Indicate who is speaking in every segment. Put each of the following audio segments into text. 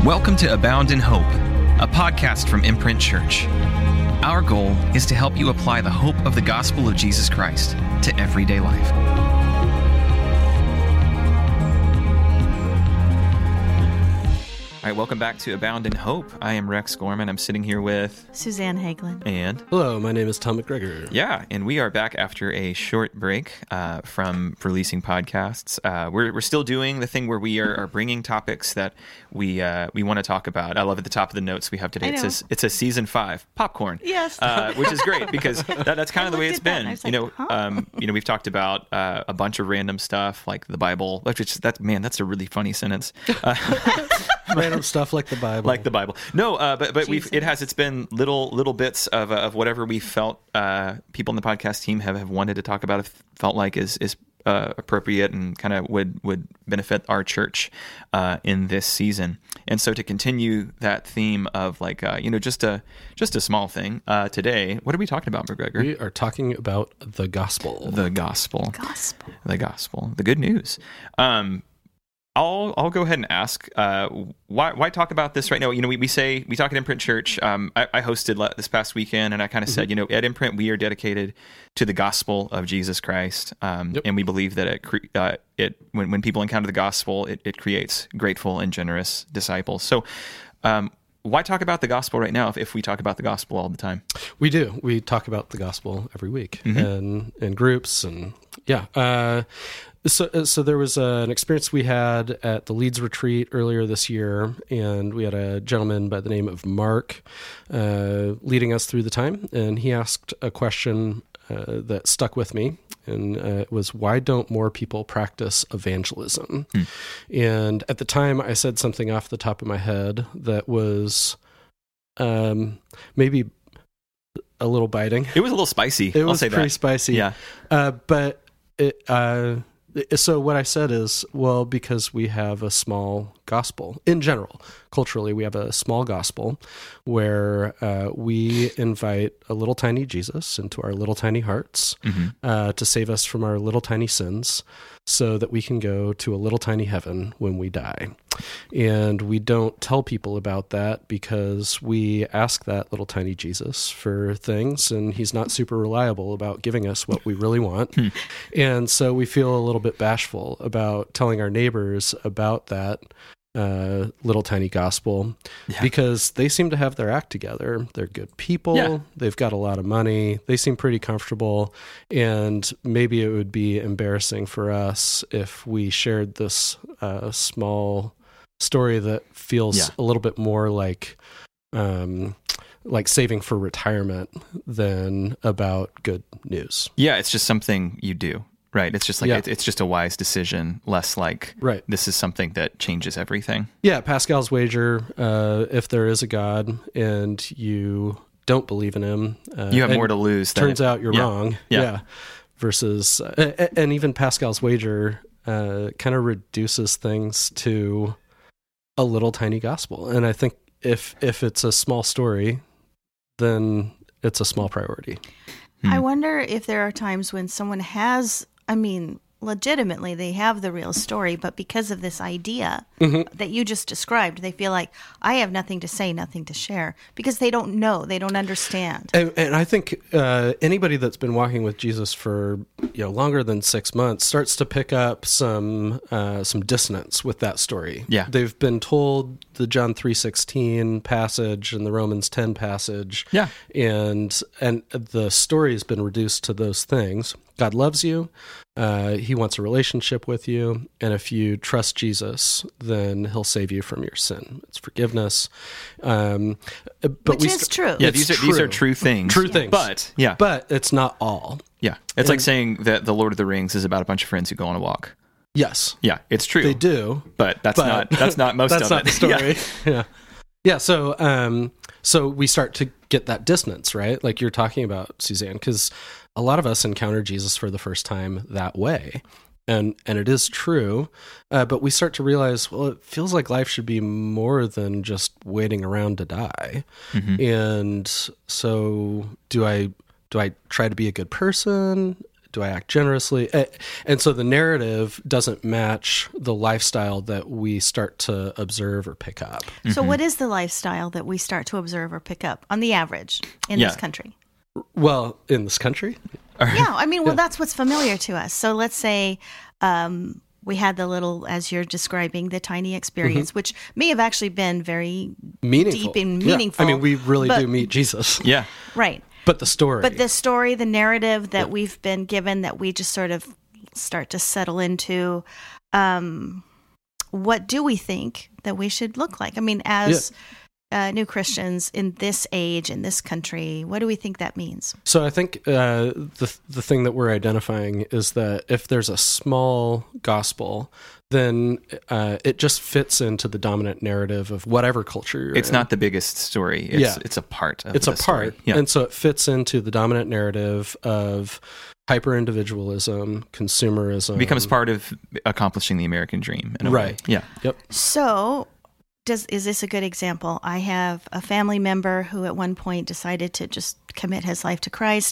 Speaker 1: Welcome to Abound in Hope, a podcast from Imprint Church. Our goal is to help you apply the hope of the gospel of Jesus Christ to everyday life. All right, welcome back to Abound in Hope. I am Rex Gorman. I'm sitting here with
Speaker 2: Suzanne Hagelin.
Speaker 1: And
Speaker 3: hello, my name is Tom McGregor.
Speaker 1: Yeah, and we are back after a short break from releasing podcasts. We're still doing the thing where we are bringing topics that we want to talk about. I love at the top of the notes we have today. It says season 5 popcorn.
Speaker 2: Yes,
Speaker 1: which is great because that's kind of the way it's been.
Speaker 2: Like,
Speaker 1: We've talked about a bunch of random stuff like the Bible. That's a really funny sentence.
Speaker 3: Random stuff like the Bible.
Speaker 1: No, but it's been little bits of whatever we felt people in the podcast team have wanted to talk about, felt like is appropriate and kind of would benefit our church in this season. And so to continue that theme of just a small thing today, what are we talking about, McGregor?
Speaker 3: We are talking about the gospel.
Speaker 1: The gospel. The good news. I'll go ahead and ask, why talk about this right now? We talk at Imprint Church. I hosted this past weekend, and I kind of said, at Imprint, we are dedicated to the gospel of Jesus Christ. And we believe that when people encounter the gospel, it creates grateful and generous disciples. So, why talk about the gospel right now if we talk about the gospel all the time?
Speaker 3: We do. We talk about the gospel every week in groups, and yeah. So there was an experience we had at the Leeds retreat earlier this year, and we had a gentleman by the name of Mark leading us through the time, and he asked a question that stuck with me, and it was, why don't more people practice evangelism? And at the time, I said something off the top of my head that was maybe a little biting.
Speaker 1: It was a little spicy.
Speaker 3: It was pretty spicy.
Speaker 1: Yeah.
Speaker 3: But so what I said is, well, because we have a small gospel in general, culturally, we have a small gospel where we invite a little tiny Jesus into our little tiny hearts to save us from our little tiny sins so that we can go to a little tiny heaven when we die. And we don't tell people about that because we ask that little tiny Jesus for things, and he's not super reliable about giving us what we really want. And so we feel a little bit bashful about telling our neighbors about that little tiny gospel because they seem to have their act together. They're good people. Yeah. They've got a lot of money. They seem pretty comfortable. And maybe it would be embarrassing for us if we shared this small story that feels a little bit more like saving for retirement than about good news.
Speaker 1: Yeah, it's just something you do. Right. It's just it's just a wise decision, less like this is something that changes everything. Yeah.
Speaker 3: Pascal's wager, if there is a God and you don't believe in him,
Speaker 1: you have more to lose.
Speaker 3: Turns out you're wrong. Yeah. Versus, and even Pascal's wager kind of reduces things to a little tiny gospel. And I think if it's a small story, then it's a small priority.
Speaker 2: I wonder if there are times when someone has, legitimately they have the real story, but because of this idea that you just described, they feel like, I have nothing to say, nothing to share, because they don't know, they don't understand.
Speaker 3: And I think anybody that's been walking with Jesus for longer than 6 months starts to pick up some dissonance with that story.
Speaker 1: Yeah.
Speaker 3: They've been told the John 3:16 passage and the Romans 10 passage.
Speaker 1: Yeah.
Speaker 3: And the story has been reduced to those things. God loves you. He wants a relationship with you. And if you trust Jesus, then he'll save you from your sin. It's forgiveness.
Speaker 2: Which is true.
Speaker 1: Yeah, these are true things.
Speaker 3: True things.
Speaker 1: But
Speaker 3: it's not all.
Speaker 1: Yeah. It's like saying that the Lord of the Rings is about a bunch of friends who go on a walk.
Speaker 3: Yes.
Speaker 1: Yeah, it's true.
Speaker 3: They do.
Speaker 1: But that's not most of it.
Speaker 3: That's not the story. Yeah. So we start to get that dissonance, right? Like you're talking about, Suzanne, because a lot of us encounter Jesus for the first time that way. And it is true, but we start to realize, well, it feels like life should be more than just waiting around to die. And so do I try to be a good person? Do I act generously? And so the narrative doesn't match the lifestyle that we start to observe or pick up.
Speaker 2: So what is the lifestyle that we start to observe or pick up on the average in this country?
Speaker 3: Well, in this country?
Speaker 2: Yeah, I mean, well, that's what's familiar to us. So let's say we had the little, as you're describing, the tiny experience, which may have actually been very
Speaker 3: Meaningful.
Speaker 2: deep and meaningful.
Speaker 3: Yeah. I mean, we really do meet Jesus.
Speaker 1: Yeah.
Speaker 2: Right.
Speaker 3: But the story.
Speaker 2: But the story, the narrative that we've been given, that we just sort of start to settle into, what do we think that we should look like? I mean, as new Christians in this age, in this country, what do we think that means?
Speaker 3: So I think the thing that we're identifying is that if there's a small gospel, then it just fits into the dominant narrative of whatever culture you're in.
Speaker 1: It's not the biggest story. It's a part of
Speaker 3: It's
Speaker 1: the
Speaker 3: a part.
Speaker 1: story. Yeah.
Speaker 3: And so it fits into the dominant narrative of hyper-individualism, consumerism.
Speaker 1: It becomes part of accomplishing the American dream in a way. Yeah.
Speaker 3: Yep.
Speaker 2: So is this a good example? I have a family member who at one point decided to just commit his life to Christ,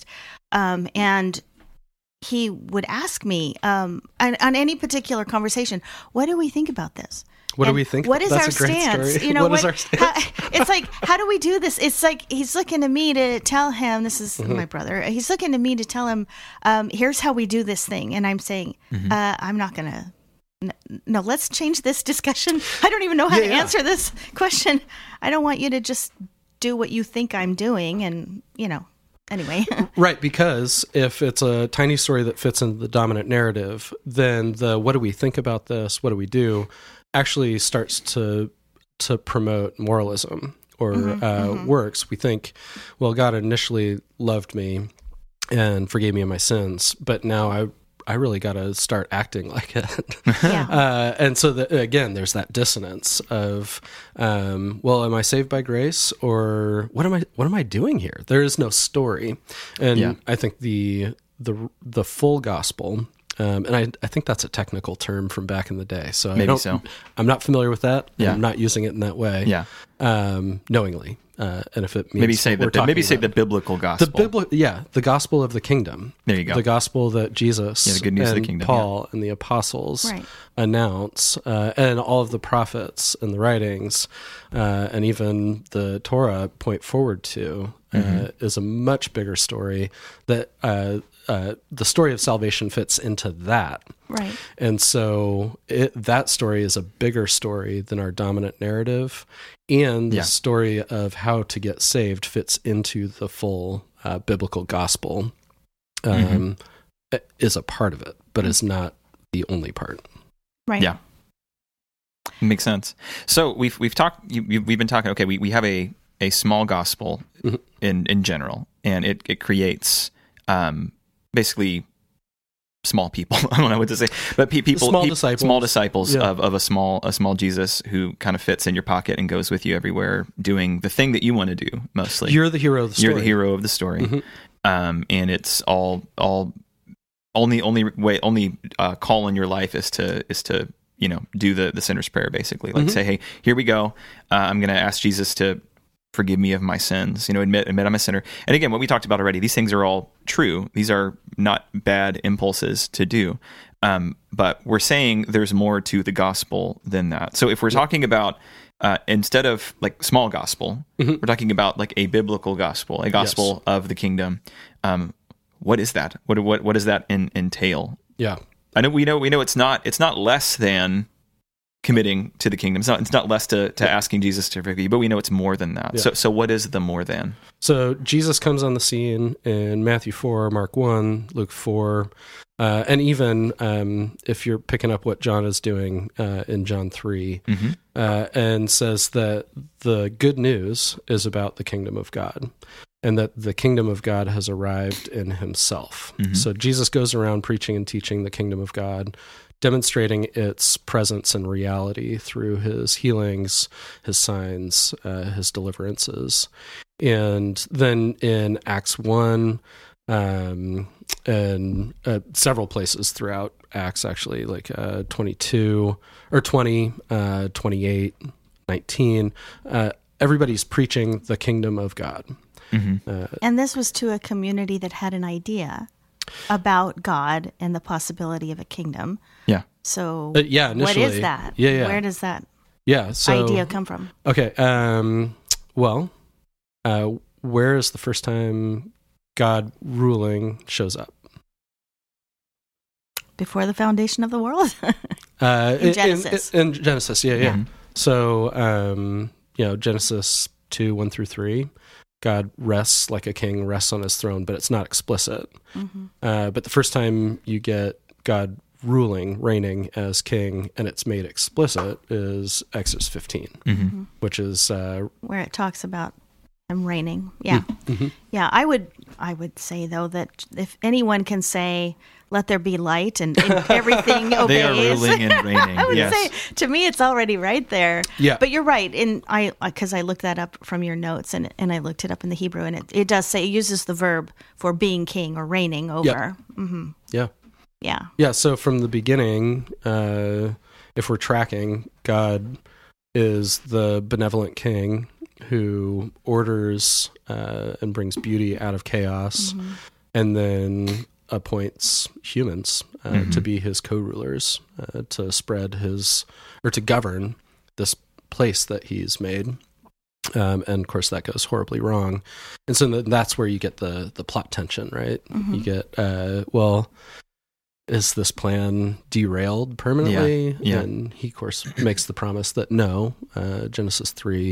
Speaker 2: and he would ask me on any particular conversation, what do we think about this?
Speaker 3: What do we think?
Speaker 2: What is
Speaker 3: That's
Speaker 2: our
Speaker 3: a great
Speaker 2: stance?
Speaker 3: story.
Speaker 2: You know,
Speaker 3: what is our stance?
Speaker 2: It's like, how do we do this? It's like he's looking to me to tell him, this is my brother, he's looking to me to tell him, here's how we do this thing. And I'm saying, I'm not going to. No, let's change this discussion. I don't even know how to answer this question. I don't want you to just do what you think I'm doing. And, anyway.
Speaker 3: Right, because if it's a tiny story that fits into the dominant narrative, then the what do we think about this, what do we do, actually starts to promote moralism or works. We think, well, God initially loved me and forgave me of my sins, but now I really got to start acting like it.
Speaker 2: Yeah.
Speaker 3: And so, again, there's that dissonance of, well, am I saved by grace, or what am I doing here? There is no story. And I think the full gospel, and I think that's a technical term from back in the day. So I'm not familiar with that.
Speaker 1: Yeah.
Speaker 3: I'm not using it in that way.
Speaker 1: Yeah.
Speaker 3: Knowingly. And if it means
Speaker 1: maybe say the biblical gospel.
Speaker 3: The gospel of the kingdom.
Speaker 1: There you go.
Speaker 3: The gospel that Jesus
Speaker 1: the good news
Speaker 3: and
Speaker 1: of the kingdom,
Speaker 3: Paul and the apostles announce, and all of the prophets and the writings, and even the Torah point forward to, is a much bigger story that the story of salvation fits into that.
Speaker 2: Right.
Speaker 3: And so that story is a bigger story than our dominant narrative, and the story of how to get saved fits into the full biblical gospel, is a part of it, but is not the only part.
Speaker 2: Right.
Speaker 1: Yeah. Makes sense. So we've been talking, okay, we have a small gospel in general, and it creates basically small people. I don't know what to say, but small disciples of a small Jesus who kind of fits in your pocket and goes with you everywhere, doing the thing that you want to do mostly.
Speaker 3: You're the hero of the story.
Speaker 1: You're the hero of the story, and it's only call in your life is to do the sinner's prayer, basically, like say, hey, here we go. I'm going to ask Jesus to forgive me of my sins, admit I'm a sinner. And again, what we talked about already, these things are all true. These are not bad impulses to do. But we're saying there's more to the gospel than that. So if we're talking about, instead of like small gospel, we're talking about like a biblical gospel, a gospel of the kingdom. What is that? What does that entail?
Speaker 3: Yeah.
Speaker 1: I know we know it's not less than committing to the kingdom. It's not less to asking Jesus to forgive you, but we know it's more than that. Yeah. So what is the more than?
Speaker 3: So Jesus comes on the scene in Matthew 4, Mark 1, Luke 4, and even if you're picking up what John is doing in John 3, and says that the good news is about the kingdom of God, and that the kingdom of God has arrived in himself. So Jesus goes around preaching and teaching the kingdom of God, demonstrating its presence and reality through his healings, his signs, his deliverances. And then in Acts 1, and several places throughout Acts, actually, like 22 or 20, 28, 19, everybody's preaching the kingdom of God.
Speaker 2: And this was to a community that had an idea. about God and the possibility of a kingdom.
Speaker 1: Yeah.
Speaker 2: So
Speaker 3: Yeah,
Speaker 2: what
Speaker 3: initially.
Speaker 2: is that?
Speaker 3: Yeah.
Speaker 2: Where does that
Speaker 3: So
Speaker 2: idea come from?
Speaker 3: Okay. Where is the first time God ruling shows up?
Speaker 2: Before the foundation of the world?
Speaker 3: In
Speaker 2: Genesis.
Speaker 3: In Genesis, yeah.
Speaker 1: Mhm.
Speaker 3: So, Genesis 2, 1 through 3, God rests like a king, rests on his throne, but it's not explicit.
Speaker 2: Mm-hmm.
Speaker 3: But the first time you get God reigning as king, and it's made explicit, is Exodus 15,
Speaker 1: Mm-hmm.
Speaker 3: which is
Speaker 2: Where it talks about him reigning. Yeah.
Speaker 3: mhm.
Speaker 2: Yeah, I would say, though, that if anyone can say, let there be light and everything obeys.
Speaker 1: They are ruling and reigning.
Speaker 2: I would
Speaker 1: yes.
Speaker 2: say, to me, it's already right there.
Speaker 3: Yeah.
Speaker 2: But you're right. Because I looked that up from your notes and I looked it up in the Hebrew, and it does say, it uses the verb for being king or reigning over. Mm-hmm.
Speaker 3: Yeah.
Speaker 2: Yeah.
Speaker 3: Yeah, so from the beginning, if we're tracking, God is the benevolent king who orders and brings beauty out of chaos, and then appoints humans to be his co-rulers, to spread to govern this place that he's made. And of course that goes horribly wrong. And so that's where you get the plot tension, right?
Speaker 2: Mm-hmm.
Speaker 3: You get, is this plan derailed permanently?
Speaker 1: Yeah.
Speaker 3: And he, of course, makes the promise that no, Genesis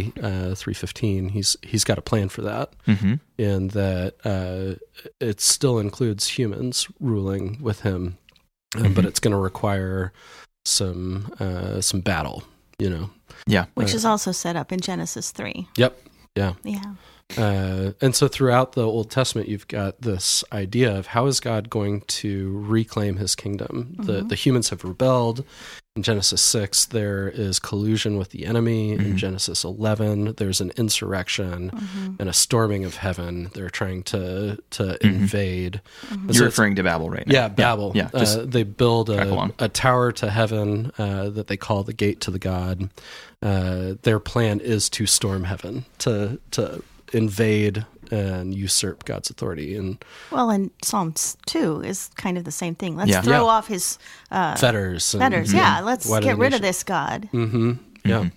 Speaker 3: 3:15, he's got a plan for that,
Speaker 1: Mm-hmm.
Speaker 3: and that it still includes humans ruling with him, but it's going to require some battle,
Speaker 1: Yeah.
Speaker 2: Which is also set up in Genesis 3.
Speaker 3: Yep. Yeah.
Speaker 2: Yeah.
Speaker 3: And so throughout the Old Testament, you've got this idea of how is God going to reclaim his kingdom? The humans have rebelled. In Genesis 6, there is collusion with the enemy. In Genesis 11, there's an insurrection and a storming of heaven. They're trying to invade. And
Speaker 1: You're referring to Babel right now.
Speaker 3: Yeah, Babel.
Speaker 1: Yeah. Just
Speaker 3: they build
Speaker 1: along.
Speaker 3: a tower to heaven that they call the gate to the God. Their plan is to storm heaven, to invade and usurp God's authority. And
Speaker 2: Psalms 2 is kind of the same thing. Let's
Speaker 1: Yeah.
Speaker 2: throw off his
Speaker 3: fetters.
Speaker 2: fetters. Yeah, let's
Speaker 3: Why do
Speaker 2: get
Speaker 3: the
Speaker 2: rid of
Speaker 3: nation-
Speaker 2: this God.
Speaker 3: Yeah.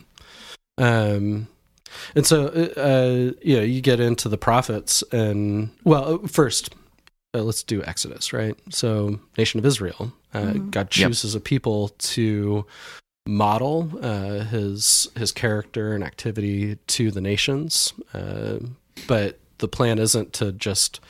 Speaker 3: And so, you get into the prophets, and first, let's do Exodus, right? So, nation of Israel, God chooses a people to model his character and activity to the nations, but the plan isn't to just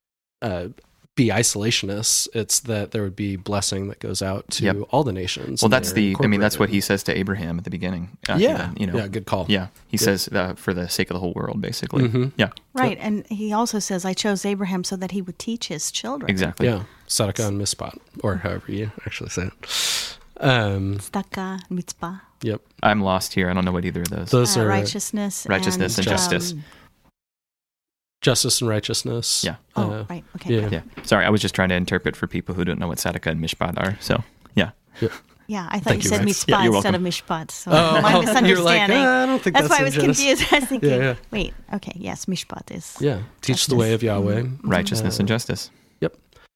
Speaker 3: be isolationists. It's that there would be blessing that goes out to all the nations.
Speaker 1: Well,
Speaker 3: and
Speaker 1: that's
Speaker 3: they're
Speaker 1: that's what
Speaker 3: incorporated.
Speaker 1: he says to Abraham at the beginning.
Speaker 3: Yeah,
Speaker 1: even,
Speaker 3: good call.
Speaker 1: Yeah, he says for the sake of the whole world, basically. Yeah,
Speaker 2: Right, and he also says, I chose Abraham so that he would teach his children.
Speaker 1: exactly.
Speaker 3: Yeah, Sadaka and Mishpat, or however you actually say it.
Speaker 2: Tzedakah, mitzvah,
Speaker 3: Yep,
Speaker 1: I'm lost here. I don't know what either of those.
Speaker 3: those are
Speaker 2: righteousness
Speaker 1: and justice.
Speaker 3: justice and righteousness.
Speaker 1: Yeah.
Speaker 2: Right, okay.
Speaker 3: Yeah.
Speaker 1: Yeah. Sorry, I was just trying to interpret for people who don't know what Sadaka and Mishpat are. So, yeah.
Speaker 2: Yeah, I thought
Speaker 3: Thank
Speaker 2: you
Speaker 3: you,
Speaker 2: said
Speaker 3: Rex.
Speaker 2: mitzvah
Speaker 1: you're
Speaker 2: instead
Speaker 1: welcome.
Speaker 2: of mishpat. So
Speaker 3: Oh,
Speaker 2: my
Speaker 3: you're
Speaker 2: misunderstanding.
Speaker 3: like, I don't think
Speaker 2: that's why I
Speaker 3: in
Speaker 2: was
Speaker 3: Genesis.
Speaker 2: confused. I was thinking,
Speaker 3: Yeah.
Speaker 2: wait, okay, yes, mishpat is.
Speaker 3: Yeah, teach the way of Yahweh.
Speaker 1: Righteousness and justice.
Speaker 3: Yep.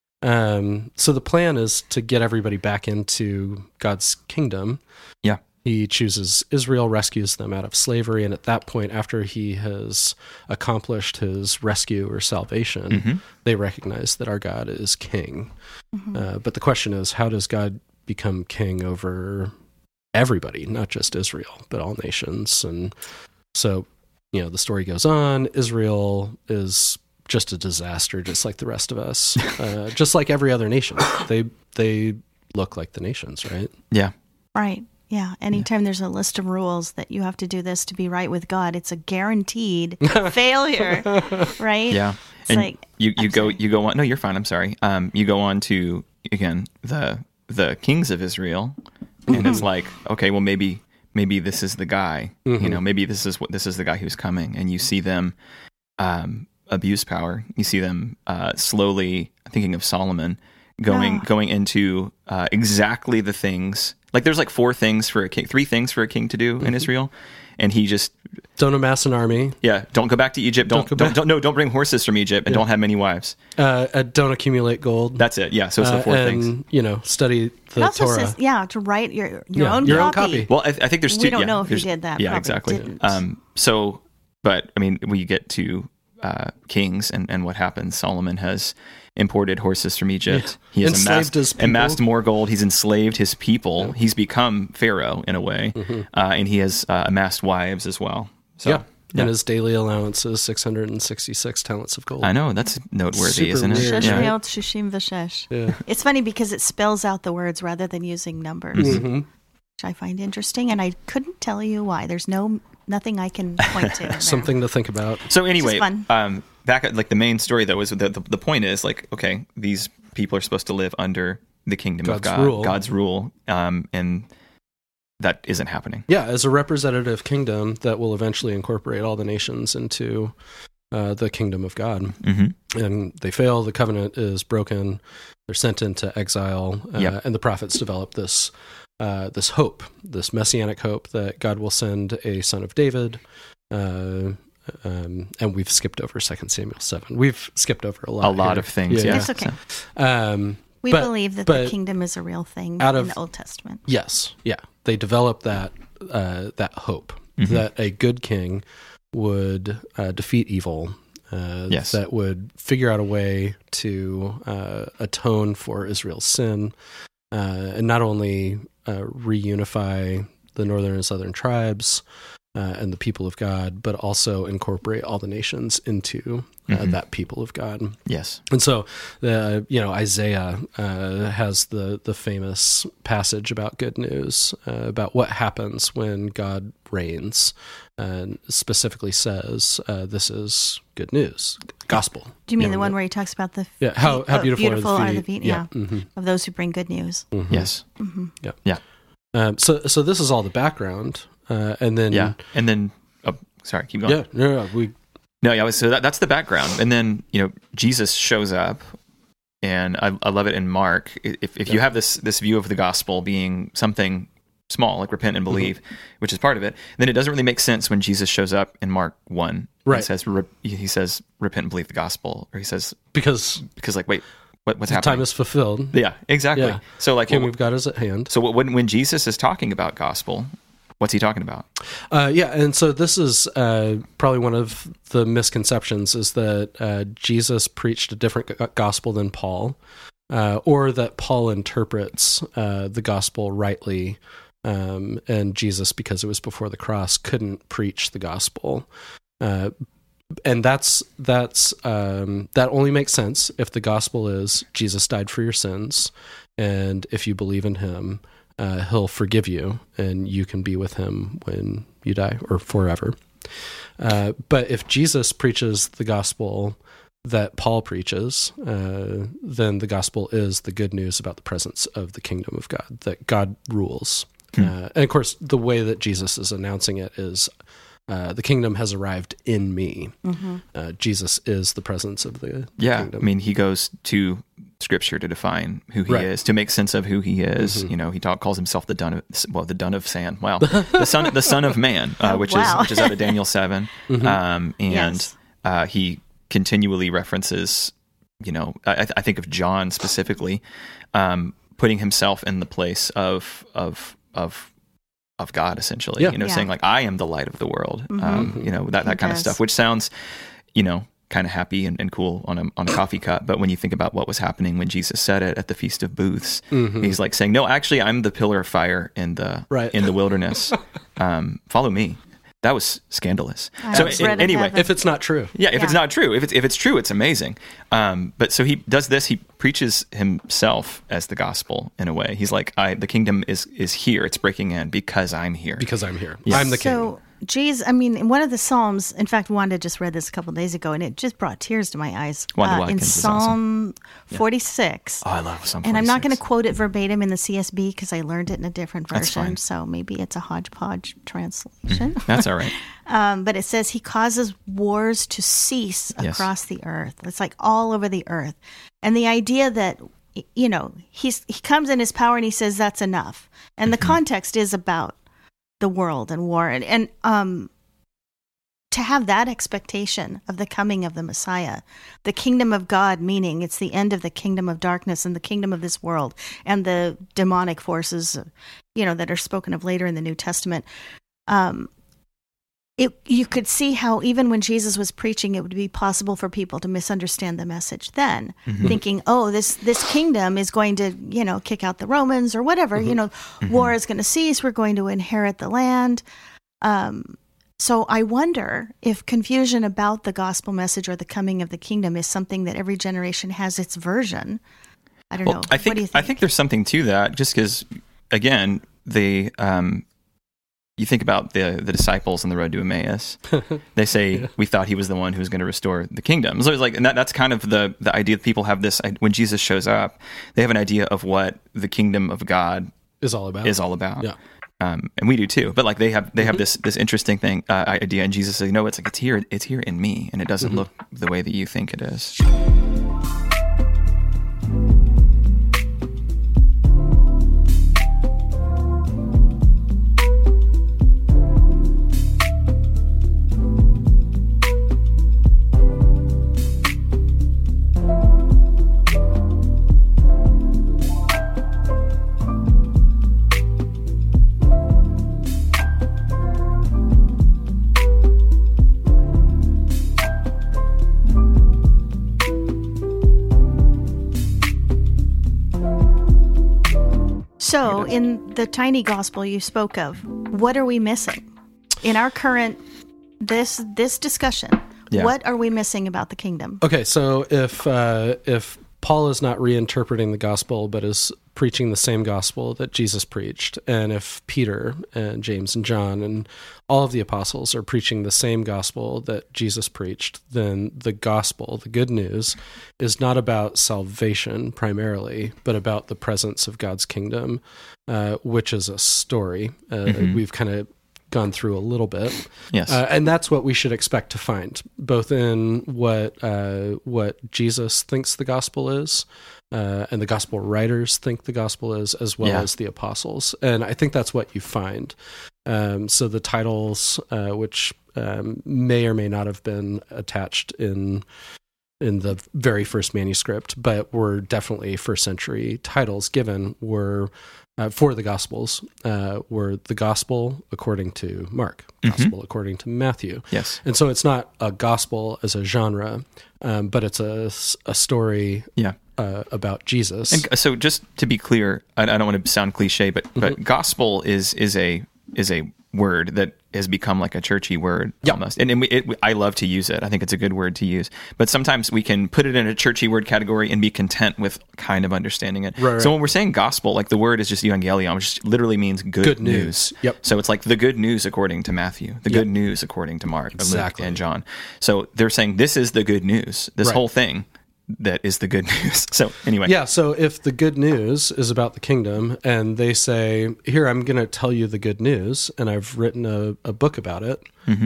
Speaker 3: So the plan is to get everybody back into God's kingdom.
Speaker 1: Yeah.
Speaker 3: He chooses Israel, rescues them out of slavery, and at that point, after he has accomplished his rescue or salvation, they recognize that our God is king. But the question is, how does God become king over everybody, not just Israel, but all nations? And so, the story goes on. Israel is just a disaster, just like the rest of us, just like every other nation. They look like the nations, right?
Speaker 1: Yeah.
Speaker 2: Right. Yeah. Anytime there's a list of rules that you have to do this to be right with God, it's a guaranteed failure, right?
Speaker 1: Yeah.
Speaker 2: It's
Speaker 1: and
Speaker 2: like
Speaker 1: you go on. No, you're fine. I'm sorry. You go on to again the kings of Israel, and it's like, okay, well maybe this is the guy. Maybe this is the guy who's coming, and you see them abuse power. You see them slowly thinking of Solomon, going into exactly the things. Like there's like 3 things for a king to do in Israel, and he just
Speaker 3: don't amass an army.
Speaker 1: Yeah, don't go back to Egypt. Don't bring horses from Egypt, and don't have many wives.
Speaker 3: Don't accumulate gold.
Speaker 1: That's it. Yeah, so it's the 4 things.
Speaker 3: Study the
Speaker 2: it also
Speaker 3: Torah.
Speaker 2: says, to write your own copy.
Speaker 1: Well, I think there's 2.
Speaker 2: We don't know if he did that.
Speaker 1: Yeah,
Speaker 2: Probably
Speaker 1: exactly.
Speaker 2: Didn't.
Speaker 1: But I mean, we get to Kings and what happens. Solomon has imported horses from Egypt.
Speaker 3: Yeah.
Speaker 1: He has
Speaker 3: amassed
Speaker 1: more gold. He's enslaved his people. Yeah. He's become Pharaoh in a way, and he has amassed wives as well. So,
Speaker 3: yeah. And his daily allowance is 666 talents of gold.
Speaker 1: I know, that's noteworthy, isn't it?
Speaker 2: Yeah. It's funny because it spells out the words rather than using numbers, which I find interesting, and I couldn't tell you why. There's nothing I can point to.
Speaker 3: Something to think about.
Speaker 1: So anyway, back at like the main story though is the point is like, okay, these people are supposed to live under the kingdom of God, God's rule, and that isn't happening.
Speaker 3: Yeah, as a representative kingdom that will eventually incorporate all the nations into the kingdom of God. And they fail, the covenant is broken, they're sent into exile, and the prophets develop this hope, this messianic hope that God will send a son of David. And we've skipped over 2 Samuel 7. We've skipped over a lot
Speaker 1: of things. Yeah.
Speaker 2: It's okay. We believe that the kingdom is a real thing in the Old Testament.
Speaker 3: Yes, yeah. They develop that hope that a good king would defeat evil, that would figure out a way to atone for Israel's sin, and not only reunify the northern and southern tribes and the people of God, but also incorporate all the nations into that people of God.
Speaker 1: Yes.
Speaker 3: And so, Isaiah has the famous passage about good news, about what happens when God reigns, and specifically says, this is good news, gospel.
Speaker 2: Do you mean the one where he talks about the feet?
Speaker 3: How beautiful
Speaker 2: are the feet? Yeah. Of those who bring good news.
Speaker 1: Yes.
Speaker 3: Yeah. So this is all the background. And then
Speaker 1: sorry, keep going. So that's the background, and then Jesus shows up, and I love it in Mark. If you have this view of the gospel being something small, like repent and believe, which is part of it, then it doesn't really make sense when Jesus shows up in Mark 1.
Speaker 3: Right.
Speaker 1: He says repent and believe the gospel, or he says because like wait. What's happening?
Speaker 3: Time is fulfilled.
Speaker 1: Yeah, exactly. Yeah. So like,
Speaker 3: kingdom of God is at hand.
Speaker 1: So when Jesus is talking about gospel, what's he talking about?
Speaker 3: And so this is probably one of the misconceptions is that Jesus preached a different gospel than Paul, or that Paul interprets the gospel rightly, and Jesus, because it was before the cross, couldn't preach the gospel. And that only makes sense if the gospel is Jesus died for your sins, and if you believe in him, he'll forgive you, and you can be with him when you die or forever. But if Jesus preaches the gospel that Paul preaches, then the gospel is the good news about the presence of the kingdom of God, that God rules. And of course, the way that Jesus is announcing it is, the kingdom has arrived in me. Jesus is the presence of the kingdom.
Speaker 1: I mean, he goes to Scripture to define who he is, to make sense of who he is. He calls himself the Son of Sand. Wow, the Son of Man, which is out of Daniel 7, and he continually references. I think of John specifically, putting himself in the place of God, essentially, saying like, I am the light of the world, that kind of stuff, which sounds, kind of happy and cool on a coffee cup. But when you think about what was happening when Jesus said it at the Feast of Booths, he's like saying, no, actually, I'm the pillar of fire in the wilderness. Follow me. That was scandalous. So anyway,
Speaker 3: if it's not true,
Speaker 1: if it's not true, if it's true, it's amazing. But so he does this. He preaches himself as the gospel in a way. He's like, the kingdom is here. It's breaking in because I'm here.
Speaker 3: Because I'm here.
Speaker 1: Yes.
Speaker 3: I'm the king.
Speaker 2: So, in one of the Psalms, in fact, Wanda just read this a couple of days ago, and it just brought tears to my eyes.
Speaker 1: Wanda Watkins
Speaker 2: in Psalm 46.
Speaker 1: Oh, I love Psalm 46.
Speaker 2: And I'm not going to quote it verbatim in the CSB because I learned it in a different version. So maybe it's a hodgepodge translation.
Speaker 1: That's all right.
Speaker 2: But it says he causes wars to cease across the earth. It's like all over the earth. And the idea that you know, he comes in his power and he says that's enough. And the context is about the world and war. And to have that expectation of the coming of the Messiah, the kingdom of God, meaning it's the end of the kingdom of darkness and the kingdom of this world and the demonic forces, you know, that are spoken of later in the New Testament. You could see how even when Jesus was preaching, it would be possible for people to misunderstand the message then, thinking, oh, this kingdom is going to, you know, kick out the Romans or whatever, you know, war is going to cease, we're going to inherit the land. So I wonder if confusion about the gospel message or the coming of the kingdom is something that every generation has its version. I don't know.
Speaker 1: What do you think? I think there's something to that, just because, again, you think about the disciples on the road to Emmaus. They say, we thought he was the one who was going to restore the kingdom. So it's like, and that's kind of the idea that people have this, when Jesus shows up, they have an idea of what the kingdom of God
Speaker 3: is all about.
Speaker 1: Yeah. And we do too, but like they have this interesting idea, and Jesus says, no, it's here in me, and it doesn't look the way that you think it is.
Speaker 2: So, in the tiny gospel you spoke of, what are we missing in our current this discussion? Yeah. What are we missing about the kingdom?
Speaker 3: Okay, so if Paul is not reinterpreting the gospel, but is preaching the same gospel that Jesus preached, and if Peter and James and John and all of the apostles are preaching the same gospel that Jesus preached, then the gospel, the good news, is not about salvation primarily, but about the presence of God's kingdom, which is a story. We've kind of gone through a little bit.
Speaker 1: Yes.
Speaker 3: And that's what we should expect to find, both in what Jesus thinks the gospel is, and the gospel writers think the gospel is, as well as the apostles. And I think that's what you find. So the titles, which may or may not have been attached in the very first manuscript, but were definitely first century titles given, were for the Gospels, were the Gospel according to Mark, Gospel according to Matthew.
Speaker 1: Yes.
Speaker 3: And so it's not a gospel as a genre, but it's a story about Jesus.
Speaker 1: And so just to be clear, I don't want to sound cliche, but gospel is a word that has become like a churchy word almost. And I love to use it. I think it's a good word to use. But sometimes we can put it in a churchy word category and be content with kind of understanding it. Right. So when we're saying gospel, like the word is just evangelion, which literally means good news.
Speaker 3: Yep.
Speaker 1: So it's like the good news according to Matthew, the good news according to Mark, Luke, and John. So they're saying this is the good news. This whole thing that is the good news. So anyway.
Speaker 3: Yeah, so if the good news is about the kingdom and they say, here, I'm going to tell you the good news, and I've written a book about it,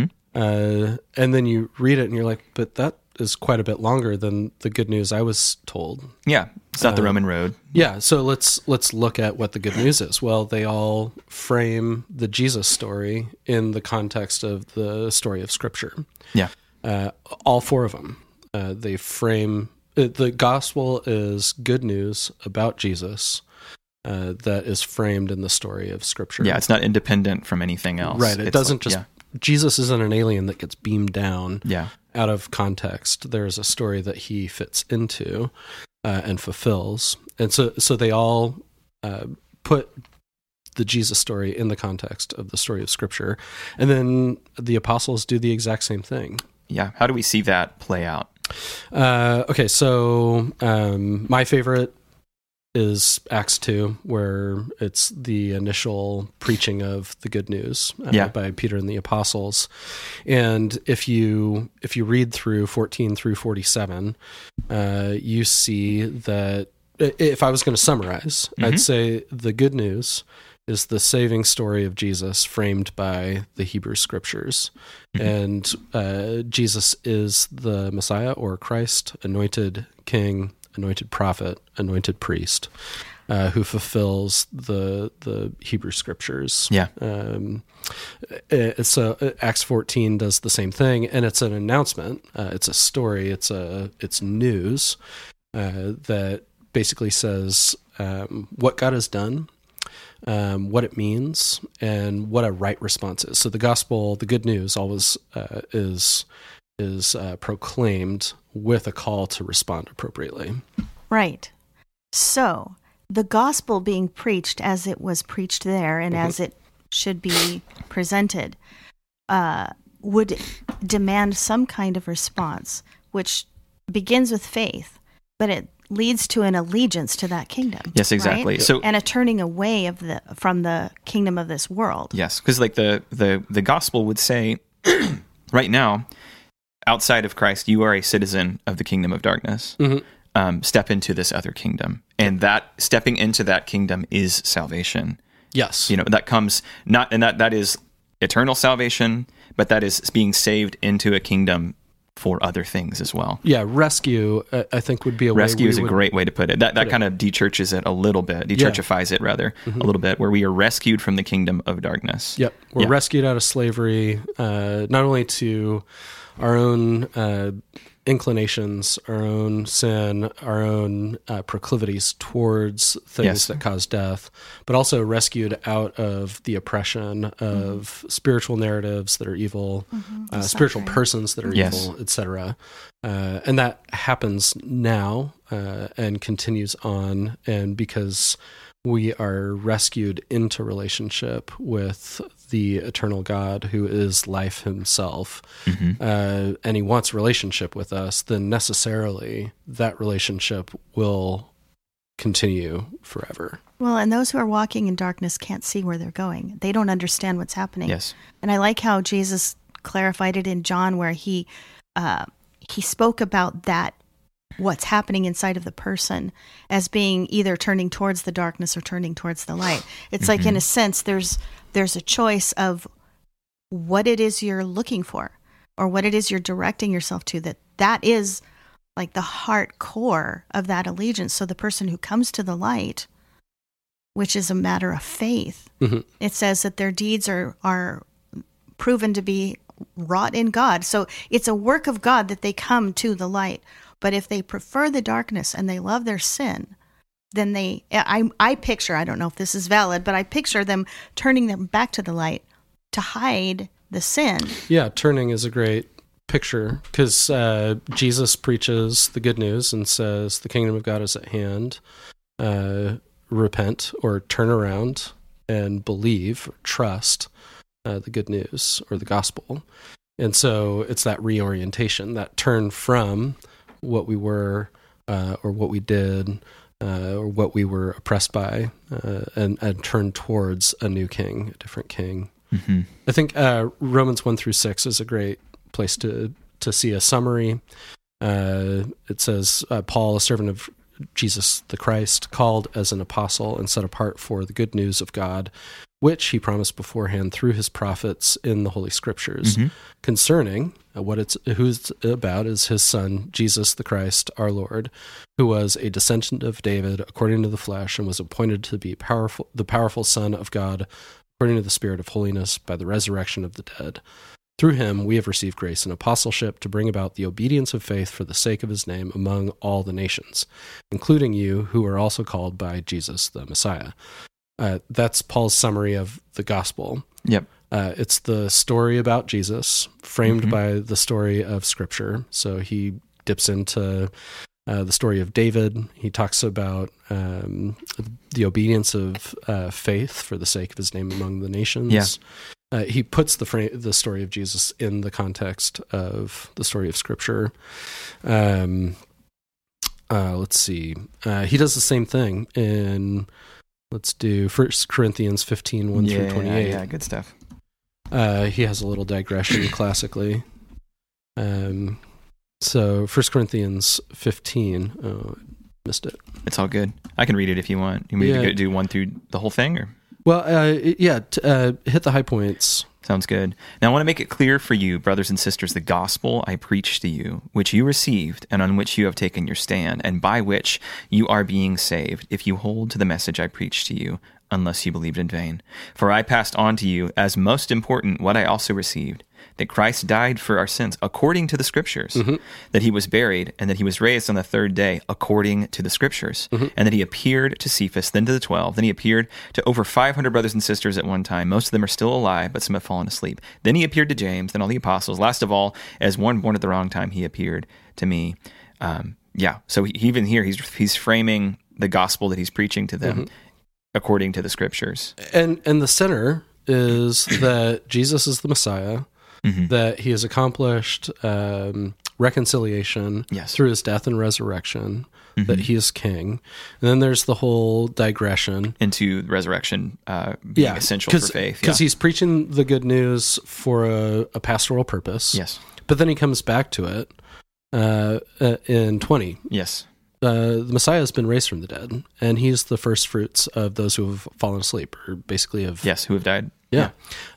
Speaker 3: and then you read it and you're like, but that is quite a bit longer than the good news I was told.
Speaker 1: Yeah, it's not the Roman road.
Speaker 3: Yeah, so let's look at what the good news is. Well, they all frame the Jesus story in the context of the story of Scripture.
Speaker 1: Yeah.
Speaker 3: All four of them. They frame... The gospel is good news about Jesus that is framed in the story of Scripture.
Speaker 1: Yeah, it's not independent from anything else.
Speaker 3: Right. It doesn't just... Jesus isn't an alien that gets beamed down out of context. There's a story that he fits into and fulfills. And so they all put the Jesus story in the context of the story of Scripture. And then the apostles do the exact same thing.
Speaker 1: Yeah. How do we see that play out?
Speaker 3: Okay, so my favorite is Acts 2, where it's the initial preaching of the good news by Peter and the apostles. And if you read through 14 through 47, you see that, if I was going to summarize, I'd say the good news is the saving story of Jesus framed by the Hebrew Scriptures. And Jesus is the Messiah or Christ, anointed King anointed prophet, anointed priest, who fulfills the Hebrew scriptures.
Speaker 1: Yeah.
Speaker 3: So Acts 14 does the same thing, and it's an announcement. It's a story. It's news that basically says what God has done, what it means, and what a right response is. So the gospel, the good news, always is proclaimed with a call to respond appropriately.
Speaker 2: Right. So the gospel being preached as it was preached there and as it should be presented would demand some kind of response, which begins with faith, but it leads to an allegiance to that kingdom.
Speaker 1: Yes, exactly.
Speaker 2: Right?
Speaker 1: So,
Speaker 2: and a turning away from the kingdom of this world.
Speaker 1: yes, because like the gospel would say, right now, outside of Christ, you are a citizen of the kingdom of darkness. Step into this other kingdom, and that stepping into that kingdom is salvation.
Speaker 3: Yes.
Speaker 1: That comes not, and that is eternal salvation, but that is being saved into a kingdom for other things as well.
Speaker 3: Yeah, rescue, I think, would be a
Speaker 1: rescue
Speaker 3: way
Speaker 1: is a great way to put it. That kind of de-churches it a little bit, de-churchifies it rather, a little bit, where we are rescued from the kingdom of darkness.
Speaker 3: Yep, we're rescued out of slavery, not only to our own inclinations, our own sin, our own proclivities towards things that cause death, but also rescued out of the oppression of spiritual narratives that are evil, spiritual persons that are evil, etc. And that happens now and continues on, and because we are rescued into relationship with the eternal God who is life himself, and he wants relationship with us, then necessarily that relationship will continue forever.
Speaker 2: Well, and those who are walking in darkness can't see where they're going. They don't understand what's happening.
Speaker 1: Yes.
Speaker 2: And I like how Jesus clarified it in John, where he spoke about that, what's happening inside of the person, as being either turning towards the darkness or turning towards the light. It's like, in a sense, there's a choice of what it is you're looking for or what it is you're directing yourself to, that is like the heart core of that allegiance. So the person who comes to the light, which is a matter of faith, it says that their deeds are proven to be wrought in God. So it's a work of God that they come to the light. But if they prefer the darkness and they love their sin, then I picture, I don't know if this is valid, but I picture them turning them back to the light to hide the sin.
Speaker 3: Yeah, turning is a great picture, because Jesus preaches the good news and says the kingdom of God is at hand. Repent or turn around and believe, or trust the good news or the gospel. And so it's that reorientation, that turn from what we were or what we did or what we were oppressed by and turn towards a new king, a different king. I think Romans 1-6 is a great place to see a summary. It says, Paul, a servant of Jesus the Christ, called as an apostle and set apart for the good news of God, which he promised beforehand through his prophets in the Holy Scriptures, concerning who's about is his son, Jesus the Christ, our Lord, who was a descendant of David according to the flesh and was appointed to be the powerful Son of God according to the Spirit of holiness by the resurrection of the dead. Through him we have received grace and apostleship to bring about the obedience of faith for the sake of his name among all the nations, including you who are also called by Jesus the Messiah. That's Paul's summary of the gospel.
Speaker 1: Yep.
Speaker 3: It's the story about Jesus framed by the story of Scripture. So he dips into the story of David. He talks about the obedience of faith for the sake of his name among the nations.
Speaker 1: Yeah.
Speaker 3: He puts the story of Jesus in the context of the story of Scripture. Let's see. He does the same thing in, let's do 1 Corinthians 15, 1-28.
Speaker 1: Yeah, good stuff.
Speaker 3: He has a little digression classically. So 1 Corinthians 15, oh, missed it.
Speaker 1: It's all good. I can read it if you want. You want me to do one through the whole thing? Or
Speaker 3: Well, hit the high points.
Speaker 1: Sounds good. Now I want to make it clear for you, brothers and sisters, the gospel I preached to you, which you received and on which you have taken your stand, and by which you are being saved, if you hold to the message I preached to you, unless you believed in vain. For I passed on to you as most important what I also received, that Christ died for our sins according to the Scriptures, that he was buried, and that he was raised on the third day according to the Scriptures, and that he appeared to Cephas, then to the 12, then he appeared to over 500 brothers and sisters at one time. Most of them are still alive, but some have fallen asleep. Then he appeared to James, then all the apostles. Last of all, as one born at the wrong time, he appeared to me. So even here, he's framing the gospel that he's preaching to them according to the Scriptures.
Speaker 3: And the center is that Jesus is the Messiah, that he has accomplished reconciliation through his death and resurrection, that he is king. And then there's the whole digression
Speaker 1: into resurrection being essential for faith.
Speaker 3: Because he's preaching the good news for a pastoral purpose.
Speaker 1: Yes.
Speaker 3: But then he comes back to it in 20.
Speaker 1: Yes.
Speaker 3: The Messiah has been raised from the dead, and he's the first fruits of those who have fallen asleep, or basically
Speaker 1: who have died.
Speaker 3: Yeah.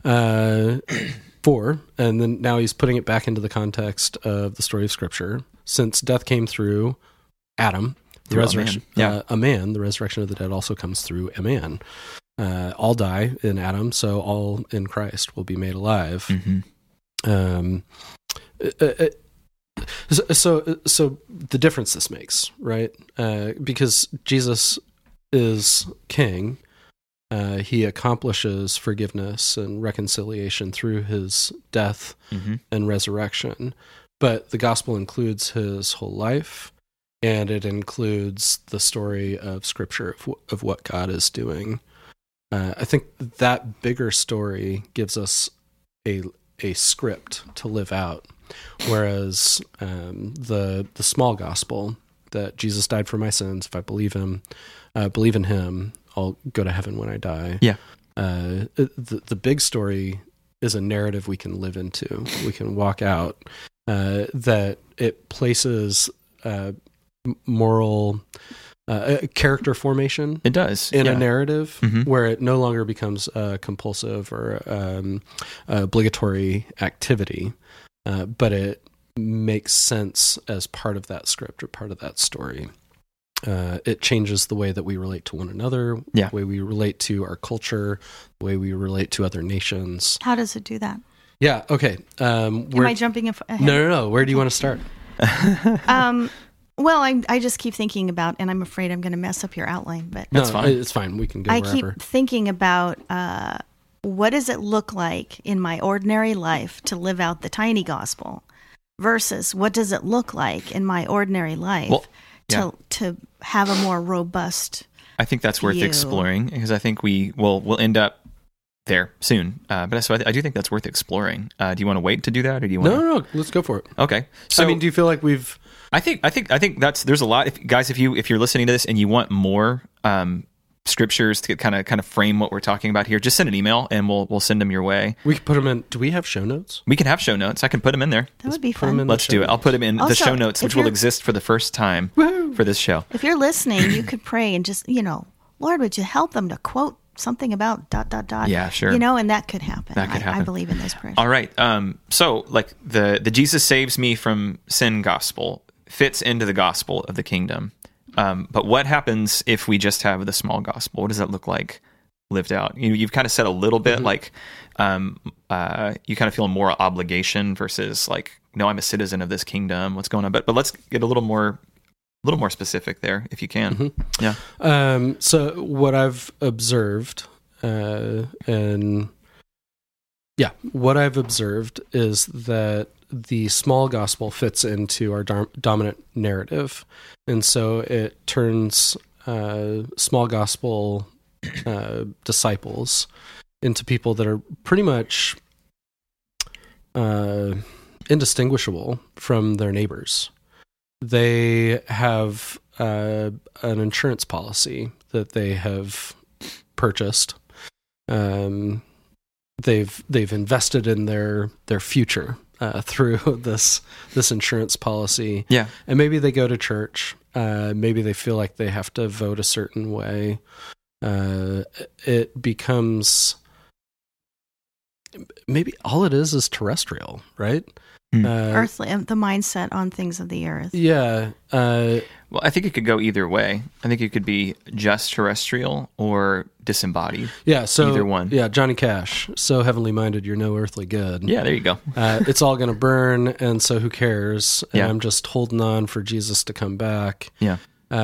Speaker 3: 4, and then now he's putting it back into the context of the story of Scripture. Since death came through Adam, the resurrection, a man, the resurrection of the dead also comes through a man. All die in Adam, so all in Christ will be made alive. So the difference this makes, right? Because Jesus is king, he accomplishes forgiveness and reconciliation through his death and resurrection. But the gospel includes his whole life, and it includes the story of Scripture of what God is doing. I think that bigger story gives us a script to live out. Whereas the small gospel, that Jesus died for my sins, if I believe in him, I'll go to heaven when I die.
Speaker 1: Yeah.
Speaker 3: The big story is a narrative we can live into, we can walk out, that it places moral character formation.
Speaker 1: It does.
Speaker 3: In a narrative where it no longer becomes a compulsive or obligatory activity. But it makes sense as part of that script or part of that story. It changes the way that we relate to one another, the way we relate to our culture, the way we relate to other nations.
Speaker 2: How does it do that?
Speaker 3: Yeah, okay.
Speaker 2: Am I jumping ahead?
Speaker 3: No. Where do you want to start?
Speaker 2: Well, I just keep thinking about, and I'm afraid I'm going to mess up your outline, but
Speaker 3: that's fine. It's fine. We can go wherever.
Speaker 2: I keep thinking about what does it look like in my ordinary life to live out the tiny gospel versus what does it look like in my ordinary life to have a more robust
Speaker 1: I think that's worth exploring, because I think we'll end up there soon. But so I do think that's worth exploring. Do you want to wait to do that, or do you want?
Speaker 3: No. Let's go for it.
Speaker 1: Okay. So,
Speaker 3: I mean, do you feel like we've?
Speaker 1: I think there's a lot. If you're listening to this and you want more scriptures to kind of frame what we're talking about here, just send an email and we'll send them your way.
Speaker 3: We can put them in. Do we have show notes?
Speaker 1: We can have show notes. I can put them in there.
Speaker 2: That would be fun.
Speaker 1: Let's do it. I'll put them in the show notes, which will exist for the first time for this show.
Speaker 2: If you're listening, you could pray and just, Lord, would you help them to quote something about ...
Speaker 1: Yeah, sure.
Speaker 2: And that could happen.
Speaker 1: That could happen.
Speaker 2: I believe in those prayers.
Speaker 1: All right. So like the Jesus saves me from sin gospel fits into the gospel of the kingdom. But what happens if we just have the small gospel? What does that look like lived out? You've kind of said a little bit like you kind of feel more obligation versus like, no, I'm a citizen of this kingdom. What's going on? But let's get a little more specific there, if you can. Yeah.
Speaker 3: So what I've observed, what I've observed is that the small gospel fits into our dominant narrative. And so it turns small gospel disciples into people that are pretty much indistinguishable from their neighbors. They have an insurance policy that they have purchased. They've invested in their future through this insurance policy.
Speaker 1: Yeah.
Speaker 3: And maybe they go to church. Maybe they feel like they have to vote a certain way. it becomes maybe all it is terrestrial, right?
Speaker 2: Earthly, the mindset on things of the earth.
Speaker 3: Yeah.
Speaker 1: Well, I think it could go either way. I think it could be just terrestrial or disembodied.
Speaker 3: Yeah, so
Speaker 1: either one.
Speaker 3: Yeah, Johnny Cash. So heavenly minded, you're no earthly good.
Speaker 1: Yeah, there you go.
Speaker 3: It's all going to burn, and so who cares? And
Speaker 1: Yeah.
Speaker 3: I'm just holding on for Jesus to come back.
Speaker 1: Yeah.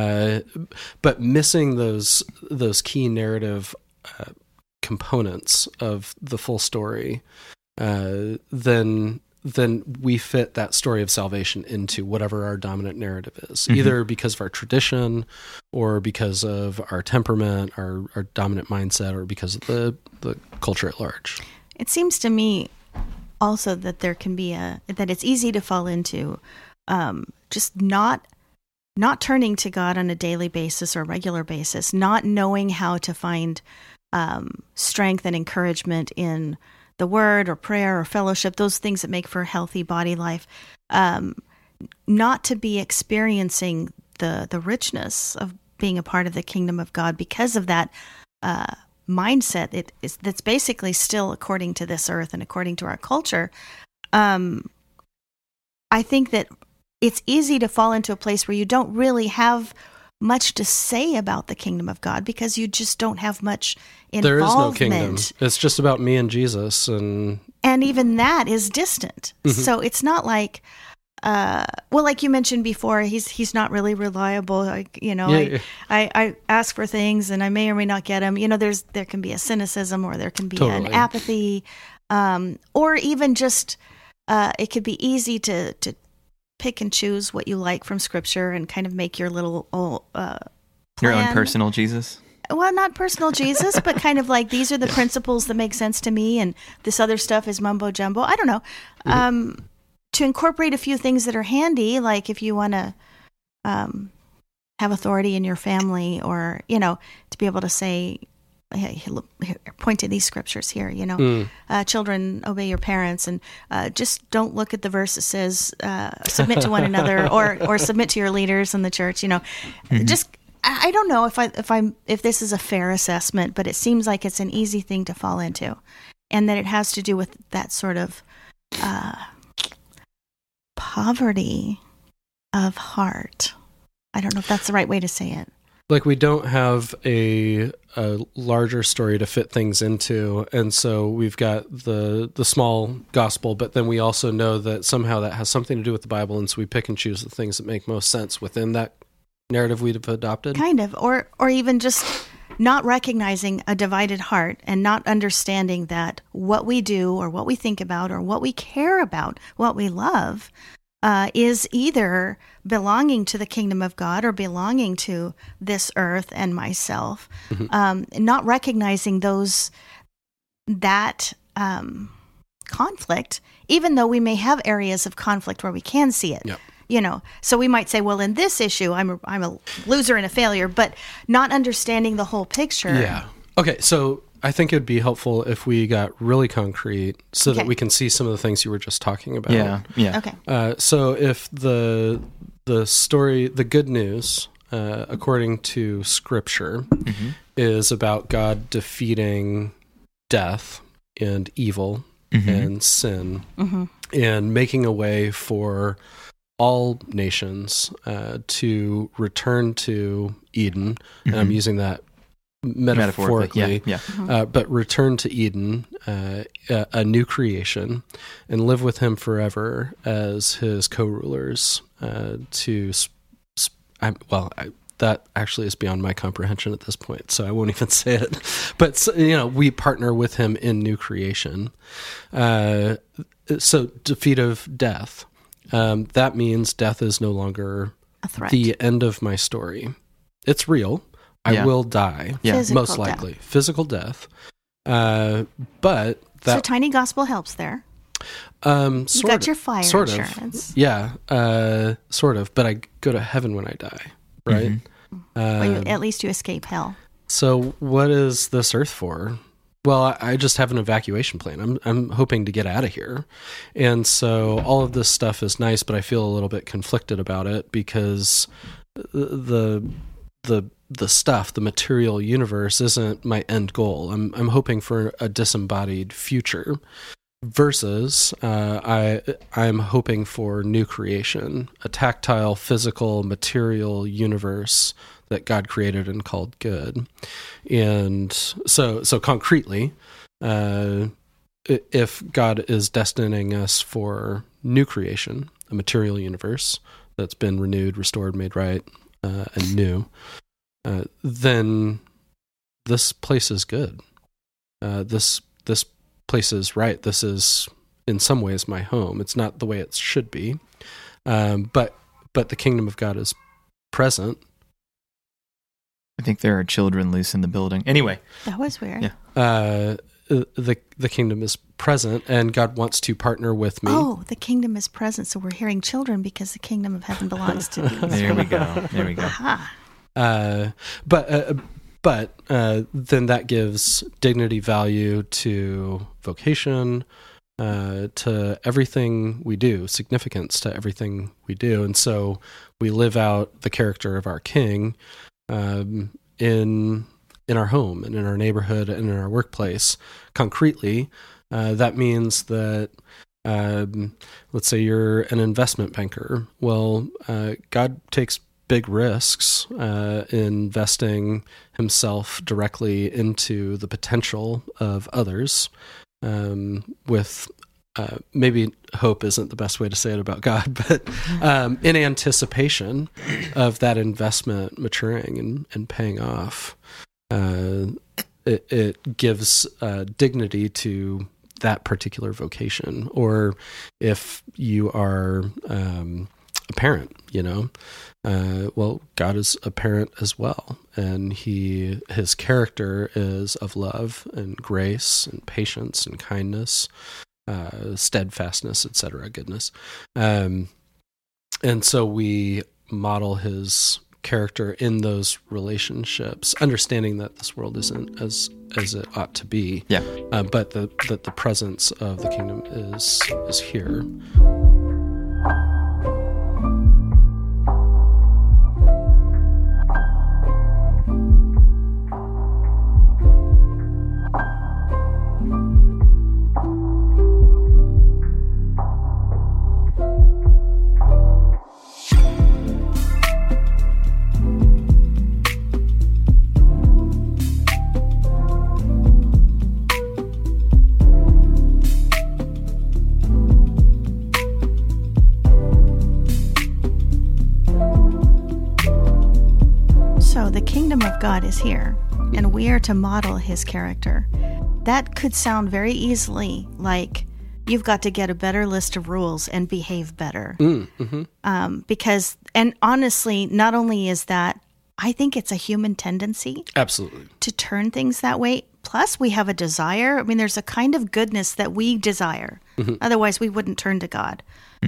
Speaker 3: But missing those key narrative components of the full story, then we fit that story of salvation into whatever our dominant narrative is, either because of our tradition or because of our temperament, our dominant mindset, or because of the culture at large.
Speaker 2: It seems to me also that there can be that it's easy to fall into just not turning to God on a daily basis or regular basis, not knowing how to find strength and encouragement in the word or prayer or fellowship, those things that make for a healthy body life, not to be experiencing the richness of being a part of the kingdom of God because of that mindset that's basically still according to this earth and according to our culture. I think that it's easy to fall into a place where you don't really have much to say about the kingdom of God because you just don't have much involvement.
Speaker 3: There is no kingdom. It's just about me and Jesus, and
Speaker 2: even that is distant. So it's not like, like you mentioned before, he's not really reliable. I ask for things and I may or may not get them. There can be a cynicism, or there can be an apathy, or even just it could be easy to pick and choose what you like from Scripture and kind of make your little
Speaker 1: your own
Speaker 2: plan.
Speaker 1: personal Jesus.
Speaker 2: Well, not personal Jesus, but kind of like, these are the principles that make sense to me, and this other stuff is mumbo jumbo. I don't know. To incorporate a few things that are handy, like if you want to have authority in your family, or to be able to say, hey, point to these scriptures here, children, obey your parents, and just don't look at the verse that says submit to one another, or submit to your leaders in the church. Just, I don't know if this is a fair assessment, but it seems like it's an easy thing to fall into, and that it has to do with that sort of poverty of heart. I don't know if that's the right way to say it.
Speaker 3: Like, we don't have a larger story to fit things into, and so we've got the small gospel, but then we also know that somehow that has something to do with the Bible, and so we pick and choose the things that make most sense within that narrative we've adopted.
Speaker 2: Kind of, or even just not recognizing a divided heart and not understanding that what we do or what we think about or what we care about, what we love, is either belonging to the kingdom of God or belonging to this earth and myself. Not recognizing that conflict, even though we may have areas of conflict where we can see it.
Speaker 3: Yep.
Speaker 2: So we might say, well, in this issue, I'm a loser and a failure, but not understanding the whole picture.
Speaker 3: Yeah. Okay, so I think it'd be helpful if we got really concrete so that we can see some of the things you were just talking about.
Speaker 1: Yeah.
Speaker 2: Okay.
Speaker 3: So if the story, the good news, according to Scripture, is about God defeating death and evil and sin, and making a way for all nations to return to Eden, and I'm using that metaphorically, but return to Eden, a new creation, and live with him forever as his co-rulers. That actually is beyond my comprehension at this point, so I won't even say it. But we partner with him in new creation. So defeat of death. That means death is no longer
Speaker 2: a threat.
Speaker 3: The end of my story. It's real. I will die, most likely. Physical death. But that...
Speaker 2: So tiny gospel helps there. You got your fire insurance.
Speaker 3: Yeah, sort of. But I go to heaven when I die, right?
Speaker 2: At least you escape hell.
Speaker 3: So what is this earth for? Well, I just have an evacuation plan. I'm hoping to get out of here. And so all of this stuff is nice, but I feel a little bit conflicted about it because the the stuff, the material universe, isn't my end goal. I'm hoping for a disembodied future. Versus, I'm hoping for new creation, a tactile, physical, material universe that God created and called good. And so concretely, if God is destining us for new creation, a material universe that's been renewed, restored, made right, and new, then this place is good. This place is right. This is, in some ways, my home. It's not the way it should be, but the kingdom of God is present.
Speaker 1: I think there are children loose in the building. Anyway,
Speaker 2: That was weird.
Speaker 1: Yeah.
Speaker 3: The kingdom is present, and God wants to partner with me.
Speaker 2: Oh, the kingdom is present, so we're hearing children because the kingdom of heaven belongs to these.
Speaker 1: there we go. There we go.
Speaker 2: Aha.
Speaker 3: But then that gives dignity, value to vocation, to everything we do, significance to everything we do. And so we live out the character of our King in our home and in our neighborhood and in our workplace. Concretely, that means that, let's say you're an investment banker. Well, God takes big risks investing himself directly into the potential of others with maybe hope isn't the best way to say it about God, but in anticipation of that investment maturing and paying off. It gives dignity to that particular vocation. Or if you are a parent, well, God is a parent as well, and his character is of love and grace and patience and kindness, steadfastness, etc., goodness, and so we model his character in those relationships, understanding that this world isn't as it ought to be.
Speaker 1: Yeah,
Speaker 3: but that the presence of the kingdom is here.
Speaker 2: God is here, and we are to model his character. That could sound very easily like you've got to get a better list of rules and behave better. Because, and honestly, not only is that, I think it's a human tendency.
Speaker 3: Absolutely. To
Speaker 2: turn things that way. Plus, we have a desire. I mean, there's a kind of goodness that we desire. Otherwise, we wouldn't turn to God.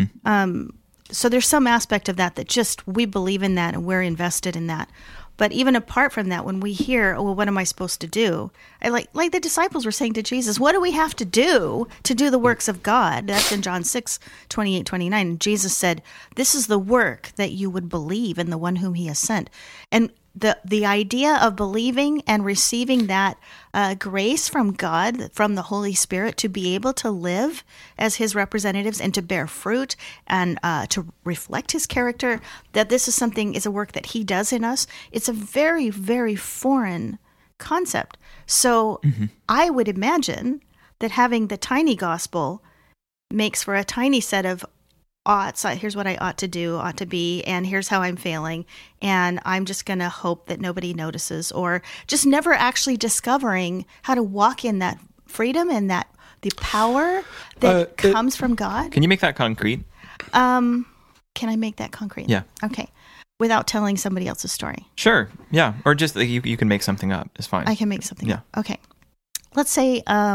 Speaker 2: So there's some aspect of that just, we believe in that and we're invested in that. But even apart from that, when we hear, oh, well, what am I supposed to do? I like the disciples were saying to Jesus, what do we have to do the works of God? That's in John 6:28-29. And Jesus said, this is the work that you would believe in the one whom he has sent. And the idea of believing and receiving that grace from God, from the Holy Spirit, to be able to live as his representatives and to bear fruit and to reflect his character, that this is a work that he does in us. It's a very, very foreign concept. So I would imagine that having the tiny gospel makes for a tiny set of oughts. Here's what I ought to do, ought to be, and here's how I'm failing, and I'm just going to hope that nobody notices, or just never actually discovering how to walk in that freedom and that the power that comes from God.
Speaker 1: Can you make that concrete?
Speaker 2: Can I make that concrete?
Speaker 1: Yeah.
Speaker 2: Okay. Without telling somebody else's story.
Speaker 1: Sure. Yeah. Or just you can make something up. It's fine.
Speaker 2: I can make something up. Okay. Let's say a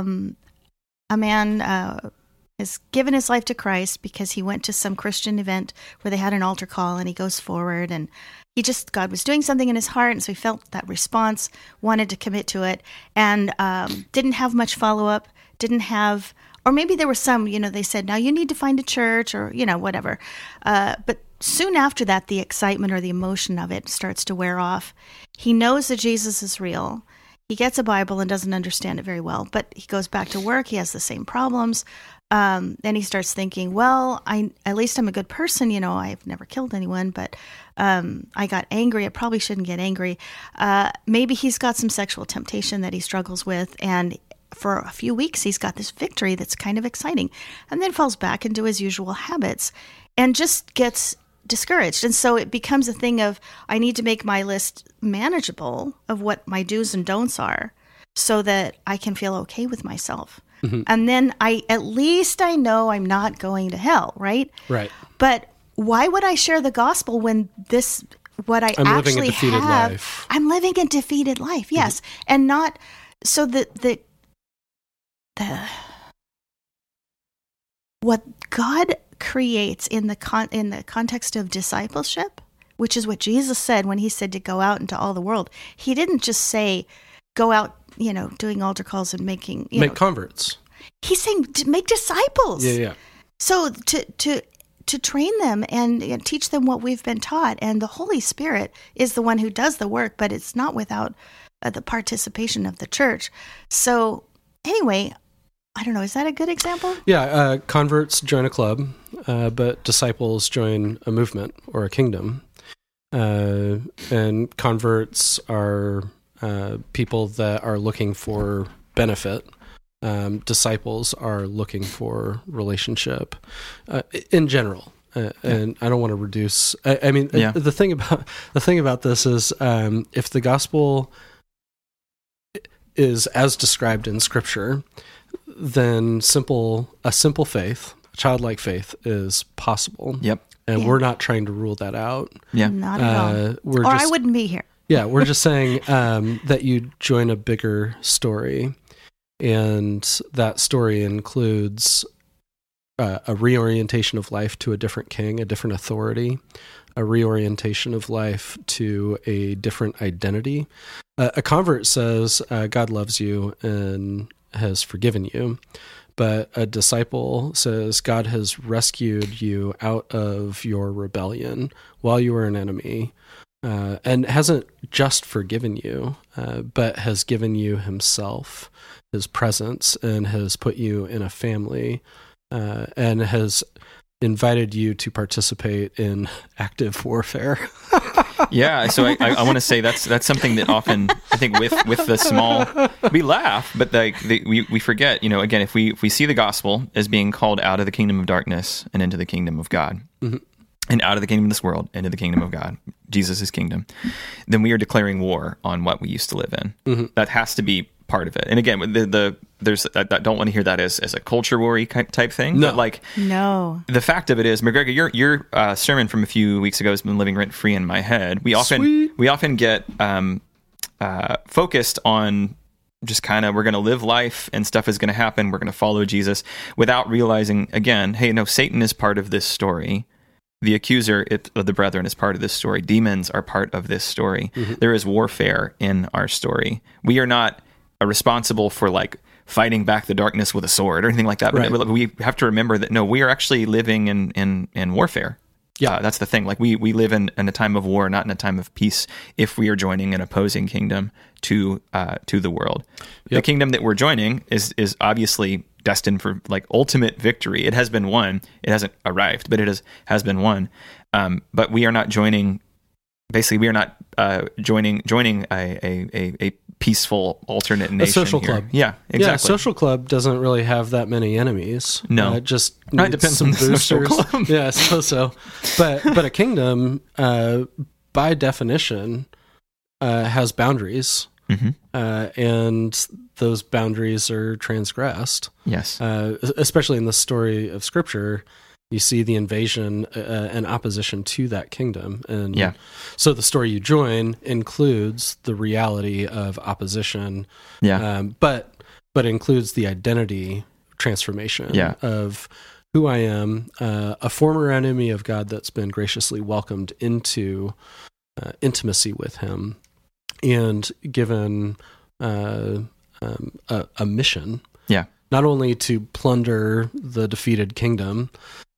Speaker 2: man has given his life to Christ because he went to some Christian event where they had an altar call, and he goes forward, and God was doing something in his heart, and so he felt that response, wanted to commit to it, and didn't have much follow-up, or maybe there was some, they said, now you need to find a church, or, whatever. But soon after that, the excitement or the emotion of it starts to wear off. He knows that Jesus is real. He gets a Bible and doesn't understand it very well, but he goes back to work. He has the same problems. Then he starts thinking, well, at least I'm a good person. I've never killed anyone, but I got angry. I probably shouldn't get angry. Maybe he's got some sexual temptation that he struggles with, and for a few weeks he's got this victory that's kind of exciting, and then falls back into his usual habits and just gets discouraged. And so it becomes a thing of, I need to make my list manageable of what my do's and don'ts are so that I can feel okay with myself. Mm-hmm. And then at least I know I'm not going to hell, right?
Speaker 3: Right.
Speaker 2: But why would I share the gospel when I'm actually
Speaker 3: living a defeated
Speaker 2: have,
Speaker 3: life.
Speaker 2: I'm living a defeated life, yes. Mm-hmm. And not, so the what God creates in the context of discipleship, which is what Jesus said when he said to go out into all the world. He didn't just say, go out, doing altar calls and make
Speaker 3: converts. He's
Speaker 2: saying to make disciples.
Speaker 3: Yeah.
Speaker 2: So to train them and teach them what we've been taught. And the Holy Spirit is the one who does the work, but it's not without the participation of the church. So anyway, I don't know. Is that a good example?
Speaker 3: Yeah. Converts join a club, but disciples join a movement or a kingdom. And converts are people that are looking for benefit. Disciples are looking for relationship in general. And I don't want to reduce. The thing about this is, if the gospel is as described in Scripture, then a simple faith, a childlike faith, is possible.
Speaker 1: Yep.
Speaker 3: And we're not trying to rule that out.
Speaker 1: Yeah.
Speaker 2: Not at all. I wouldn't be here.
Speaker 3: Yeah, we're just saying that you join a bigger story, and that story includes a reorientation of life to a different king, a different authority, a reorientation of life to a different identity. A convert says, God loves you and has forgiven you. But a disciple says, God has rescued you out of your rebellion while you were an enemy, and hasn't just forgiven you, but has given you himself, his presence, and has put you in a family, and has invited you to participate in active warfare.
Speaker 1: Yeah, so I want to say that's something that often, I think, with the small, we laugh, but we forget. Again, if we see the gospel as being called out of the kingdom of darkness and into the kingdom of God, mm-hmm. and out of the kingdom of this world into the kingdom of God, Jesus' kingdom, then we are declaring war on what we used to live in. Mm-hmm. That has to be part of it. And again, there's I don't want to hear that as a culture war type thing.
Speaker 3: No.
Speaker 1: But
Speaker 2: no.
Speaker 1: The fact of it is, McGregor, your sermon from a few weeks ago has been living rent free in my head. We often get focused on just kind of, we're going to live life and stuff is going to happen. We're going to follow Jesus without realizing, again, hey, no, Satan is part of this story. The accuser of the brethren is part of this story. Demons are part of this story. Mm-hmm. There is warfare in our story. We are not responsible for fighting back the darkness with a sword or anything like that. Right. But we have to remember that, no, we are actually living in warfare. Yeah, that's the thing. We live in a time of war, not in a time of peace, if we are joining an opposing kingdom to the world. Yep. The kingdom that we're joining is obviously destined for ultimate victory. It has been won. It hasn't arrived, but it has been won. But we are not joining. Basically, we are not joining a peaceful alternate nation.
Speaker 3: A social
Speaker 1: here.
Speaker 3: club.
Speaker 1: Yeah, exactly.
Speaker 3: Yeah, a social club doesn't really have that many enemies.
Speaker 1: No,
Speaker 3: it just
Speaker 1: it depends on the social club.
Speaker 3: Yeah, I suppose so. But a kingdom, by definition, has boundaries, mm-hmm. And those boundaries are transgressed.
Speaker 1: Yes,
Speaker 3: especially in the story of Scripture. You see the invasion and opposition to that kingdom. And so the story you join includes the reality of opposition, but includes the identity transformation of who I am, a former enemy of God that's been graciously welcomed into intimacy with him and given a mission.
Speaker 1: Yeah.
Speaker 3: Not only to plunder the defeated kingdom,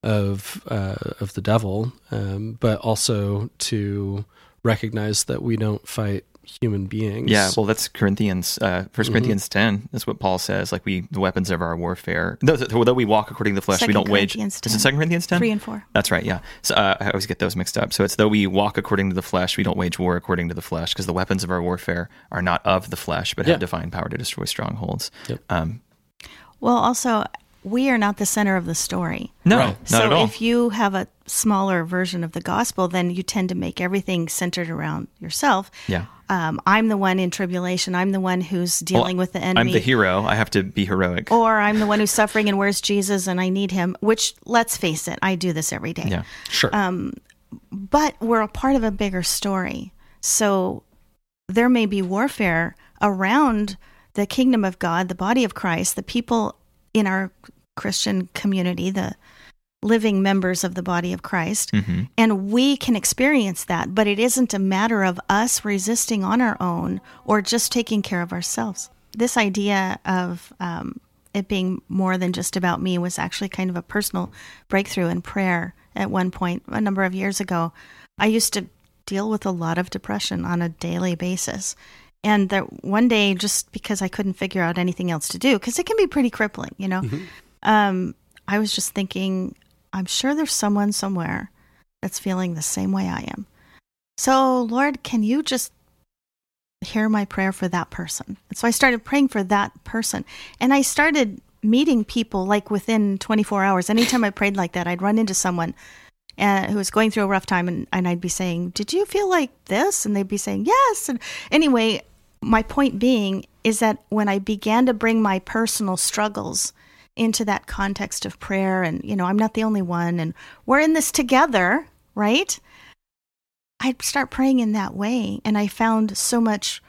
Speaker 3: the devil, but also to recognize that we don't fight human beings.
Speaker 1: Yeah, well, that's Corinthians, 1 Corinthians 10. That's what Paul says. Like the weapons of our warfare. Though we walk according to the flesh, we don't wage. Is it 2 Corinthians 10?
Speaker 2: 3 and 4.
Speaker 1: That's right. Yeah. So I always get those mixed up. So it's though we walk according to the flesh, we don't wage war according to the flesh, because the weapons of our warfare are not of the flesh, but have divine power to destroy strongholds.
Speaker 3: Yep.
Speaker 2: Well, also, we are not the center of the story.
Speaker 1: No,
Speaker 3: Right.
Speaker 1: not at all.
Speaker 2: So if you have a smaller version of the gospel, then you tend to make everything centered around yourself.
Speaker 1: Yeah.
Speaker 2: I'm the one in tribulation. I'm the one who's dealing with the enemy.
Speaker 1: I'm the hero. I have to be heroic.
Speaker 2: Or I'm the one who's suffering and where's Jesus and I need him, which, let's face it, I do this every day.
Speaker 1: Yeah.
Speaker 3: Sure.
Speaker 2: But we're a part of a bigger story. So there may be warfare around the kingdom of God, the body of Christ, the people in our Christian community, the living members of the body of Christ.
Speaker 1: Mm-hmm.
Speaker 2: And we can experience that, but it isn't a matter of us resisting on our own or just taking care of ourselves. This idea of it being more than just about me was actually kind of a personal breakthrough in prayer at one point a number of years ago. I used to deal with a lot of depression on a daily basis. And that one day, just because I couldn't figure out anything else to do, because it can be pretty crippling, you know, I was just thinking, I'm sure there's someone somewhere that's feeling the same way I am. So, Lord, can you just hear my prayer for that person? And so I started praying for that person. And I started meeting people like within 24 hours. Anytime I prayed like that, I'd run into someone who was going through a rough time, and I'd be saying, did you feel like this? And they'd be saying, yes. And anyway, my point being is that when I began to bring my personal struggles into that context of prayer, and, you know, I'm not the only one, and we're in this together, right? I'd start praying in that way, and I found so much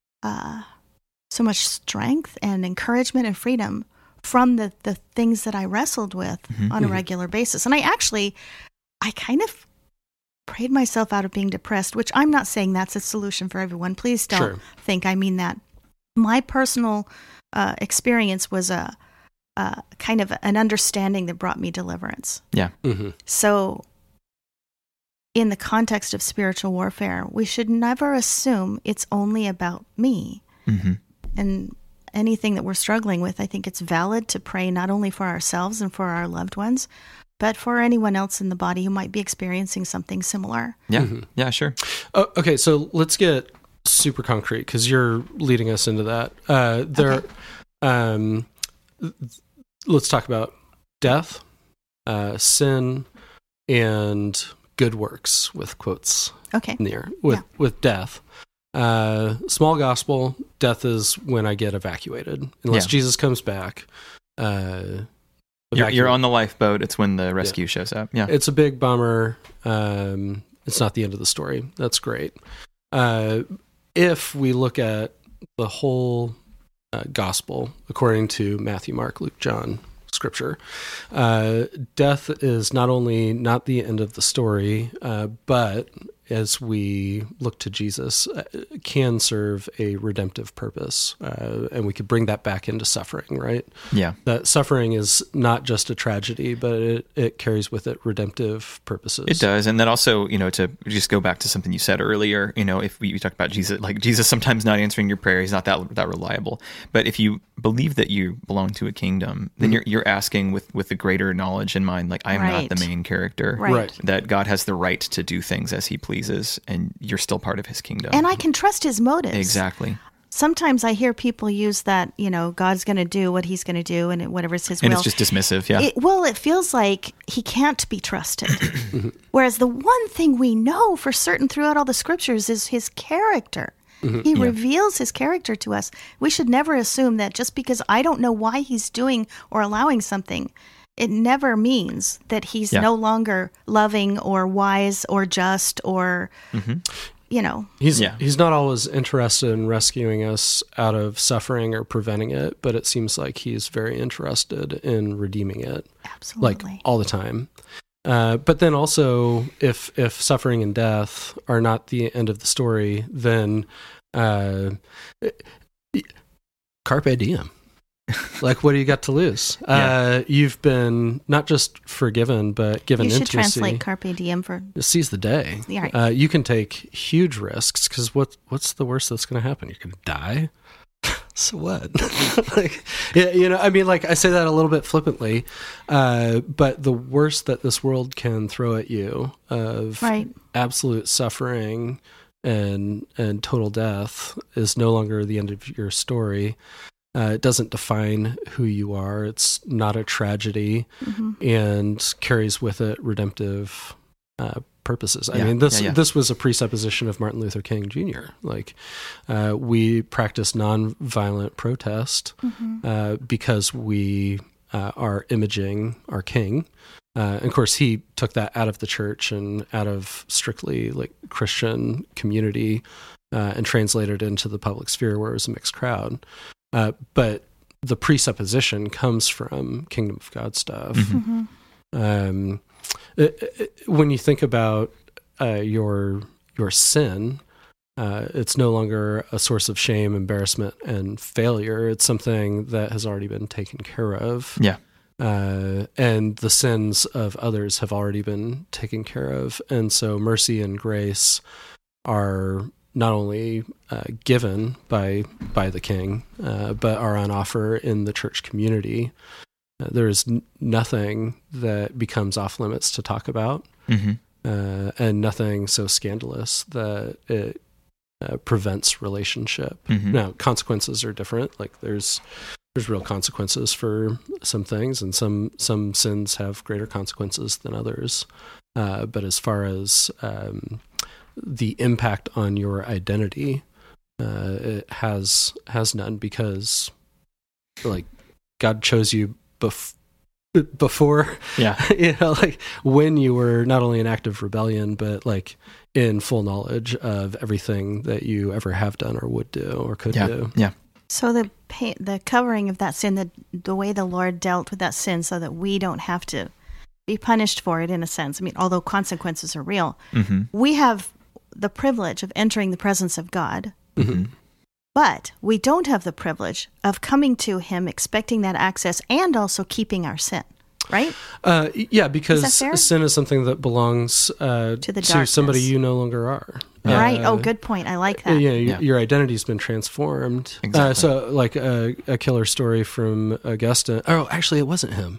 Speaker 2: strength and encouragement and freedom from the things that I wrestled with on a regular basis. And I kind of prayed myself out of being depressed, which I'm not saying that's a solution for everyone. Please don't think I mean that. My personal experience was a kind of an understanding that brought me deliverance.
Speaker 1: Yeah.
Speaker 3: Mm-hmm.
Speaker 2: So in the context of spiritual warfare, we should never assume it's only about me.
Speaker 1: Mm-hmm.
Speaker 2: And anything that we're struggling with, I think it's valid to pray not only for ourselves and for our loved ones, but for anyone else in the body who might be experiencing something similar.
Speaker 1: Yeah.
Speaker 3: Mm-hmm.
Speaker 1: Yeah, sure.
Speaker 3: Oh, okay, so let's get super concrete, because you're leading us into that. Let's talk about death, sin, and good works, with quotes in the air. With death, small gospel, death is when I get evacuated, unless Jesus comes back.
Speaker 1: You're on the lifeboat. It's when the rescue shows up. Yeah,
Speaker 3: it's a big bummer. It's not the end of the story. That's great. If we look at the whole gospel according to Matthew, Mark, Luke, John, Scripture, death is not only not the end of the story, but as we look to Jesus, can serve a redemptive purpose. And we could bring that back into suffering, right?
Speaker 1: Yeah.
Speaker 3: That suffering is not just a tragedy, but it carries with it redemptive purposes.
Speaker 1: It does. And that also, you know, to just go back to something you said earlier, you know, if we talk about Jesus, like Jesus sometimes not answering your prayer, he's not that reliable. But if you believe that you belong to a kingdom, then you're asking with a greater knowledge in mind, like I am not the main character.
Speaker 2: Right.
Speaker 1: That God has the right to do things as he pleases, and you're still part of his kingdom.
Speaker 2: And I can trust his motives.
Speaker 1: Exactly.
Speaker 2: Sometimes I hear people use that, you know, God's going to do what he's going to do, and whatever's his will.
Speaker 1: And it's just dismissive, yeah.
Speaker 2: It feels like he can't be trusted. Whereas the one thing we know for certain throughout all the scriptures is his character. He reveals his character to us. We should never assume that just because I don't know why he's doing or allowing something, it never means that he's no longer loving or wise or just or, you know.
Speaker 3: He's not always interested in rescuing us out of suffering or preventing it, but it seems like he's very interested in redeeming it.
Speaker 2: Absolutely.
Speaker 3: Like all the time. But then also, if suffering and death are not the end of the story, then carpe diem. Like, what do you got to lose? You've been not just forgiven, but given
Speaker 2: You should
Speaker 3: intimacy.
Speaker 2: translate carpe diem for.
Speaker 3: Seize the day.
Speaker 2: Yeah, right.
Speaker 3: You can take huge risks because what's the worst that's going to happen? You're going to die. So what? Like, yeah, I mean, like I say that a little bit flippantly, but the worst that this world can throw at you of absolute suffering and total death is no longer the end of your story. It doesn't define who you are. It's not a tragedy, and carries with it redemptive purposes. I mean, this was a presupposition of Martin Luther King Jr. Like, we practice nonviolent protest because we are imaging our king. And of course, he took that out of the church and out of strictly like Christian community and translated it into the public sphere where it was a mixed crowd. But the presupposition comes from Kingdom of God stuff. When you think about your sin, it's no longer a source of shame, embarrassment, and failure. It's something that has already been taken care of.
Speaker 1: Yeah.
Speaker 3: And the sins of others have already been taken care of. And so mercy and grace are not only given by the King, but are on offer in the church community. There is nothing that becomes off limits to talk about, and nothing so scandalous that it prevents relationship. Now, consequences are different. Like there's real consequences for some things, and some sins have greater consequences than others. But as far as the impact on your identity, it has none, because like God chose you before, like when you were not only an act of rebellion, but like in full knowledge of everything that you ever have done or would do or could do.
Speaker 1: Yeah.
Speaker 2: So the covering of that sin, the way the Lord dealt with that sin, so that we don't have to be punished for it, in a sense. I mean, although consequences are real, we have the privilege of entering the presence of God. But we don't have the privilege of coming to Him, expecting that access, and also keeping our sin, right?
Speaker 3: Yeah, because sin is something that belongs to somebody you no longer are.
Speaker 2: Right. Oh, good point. I like that.
Speaker 3: Your identity's been transformed.
Speaker 1: Exactly.
Speaker 3: So, like a killer story from Augustine. Oh, actually, it wasn't him.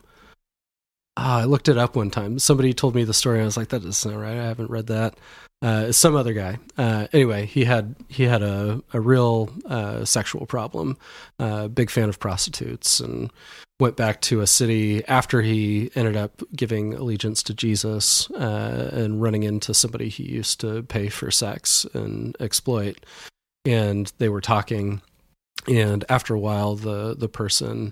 Speaker 3: I looked it up one time. Somebody told me the story, and I was like, that doesn't sound right. I haven't read that. Some other guy. Anyway, he had a real sexual problem. Big fan of prostitutes, and went back to a city after he ended up giving allegiance to Jesus and running into somebody he used to pay for sex and exploit. And they were talking, and after a while, the person,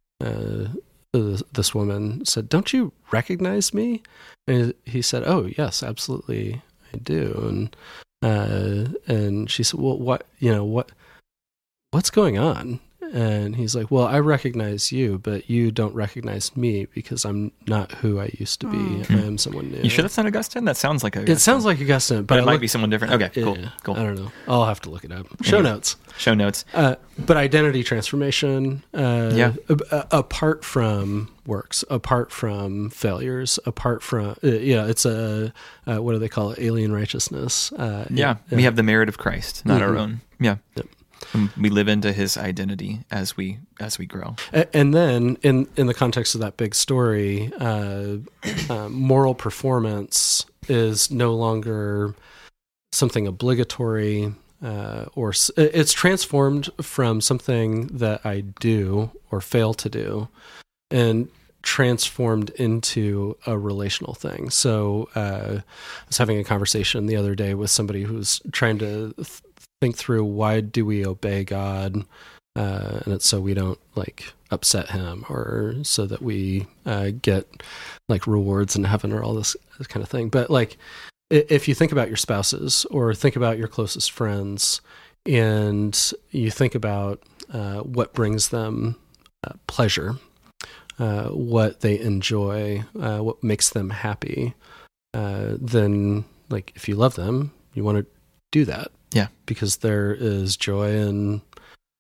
Speaker 3: this woman said, "Don't you recognize me?" And he said, "Oh, yes, absolutely. I do." And she said, "Well, what's going on?" And he's like, "Well, I recognize you, but you don't recognize me because I'm not who I used to be. I am someone new."
Speaker 1: You sure that's not Augustine? That sounds like Augustine.
Speaker 3: It sounds like Augustine,
Speaker 1: but it might be someone different. Okay, cool.
Speaker 3: I don't know. I'll have to look it up. Show notes. But identity transformation, apart from works, apart from failures, apart from, it's a, what do they call it? Alien righteousness.
Speaker 1: We have the merit of Christ, not our own. Yeah. Yep. We live into His identity as we grow.
Speaker 3: And then in the context of that big story, moral performance is no longer something obligatory, or it's transformed from something that I do or fail to do, and transformed into a relational thing. So I was having a conversation the other day with somebody who's trying to think through, why do we obey God? And it's so we don't like upset Him, or so that we get like rewards in heaven, or all this kind of thing. But like, if you think about your spouses, or think about your closest friends, and you think about what brings them pleasure, what they enjoy, what makes them happy, then like, if you love them, you want to do that.
Speaker 1: Yeah.
Speaker 3: Because there is joy in,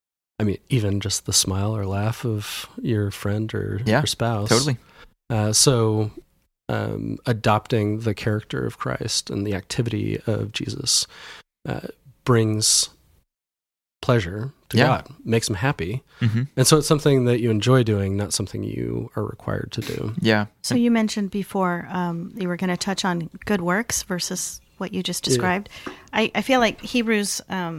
Speaker 3: mean, even just the smile or laugh of your friend or your spouse.
Speaker 1: Totally.
Speaker 3: So adopting the character of Christ and the activity of Jesus brings pleasure to God, makes him happy. And so it's something that you enjoy doing, not something you are required to do.
Speaker 1: Yeah.
Speaker 2: So you mentioned before you were going to touch on good works versus what you just described. I feel like Hebrews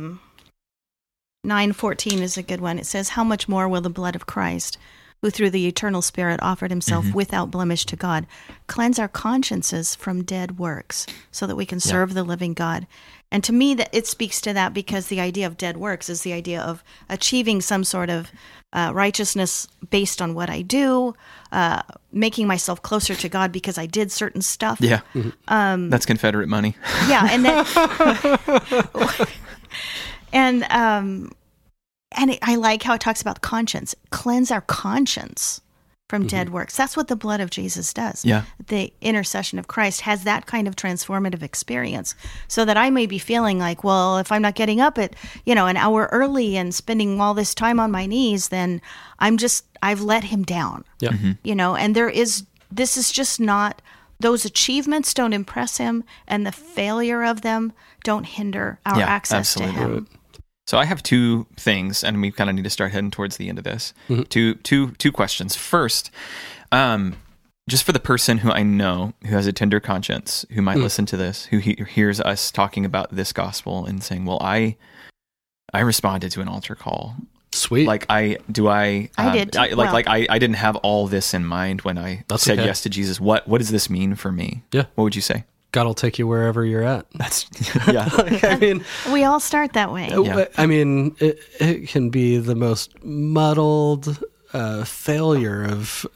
Speaker 2: 9:14 is a good one. It says, "How much more will the blood of Christ, who through the eternal Spirit offered himself without blemish to God, cleanse our consciences from dead works so that we can serve the living God?" And to me, that it speaks to that, because the idea of dead works is the idea of achieving some sort of righteousness based on what I do, making myself closer to God because I did certain stuff.
Speaker 1: Yeah. That's Confederate money.
Speaker 2: Yeah. And then, and I like how it talks about conscience. Cleanse our conscience from dead works. That's what the blood of Jesus does.
Speaker 1: Yeah.
Speaker 2: The intercession of Christ has that kind of transformative experience, so that I may be feeling like, well, if I'm not getting up at, an hour early and spending all this time on my knees, then I've let him down.
Speaker 3: Yeah.
Speaker 2: And this is just not, those achievements don't impress him, and the failure of them don't hinder our access to him.
Speaker 1: So I have two things, and we kind of need to start heading towards the end of this. Two questions. First, just for the person who I know who has a tender conscience, who might listen to this, who hears us talking about this gospel and saying, "Well, I responded to an altar call."
Speaker 3: Sweet.
Speaker 1: Like I did. I didn't have all this in mind when I said yes to Jesus. What does this mean for me?
Speaker 3: Yeah.
Speaker 1: What would you say?
Speaker 3: God will take you wherever you're at.
Speaker 1: That's
Speaker 3: I mean,
Speaker 2: we all start that way.
Speaker 1: Yeah.
Speaker 3: I mean, it can be the most muddled failure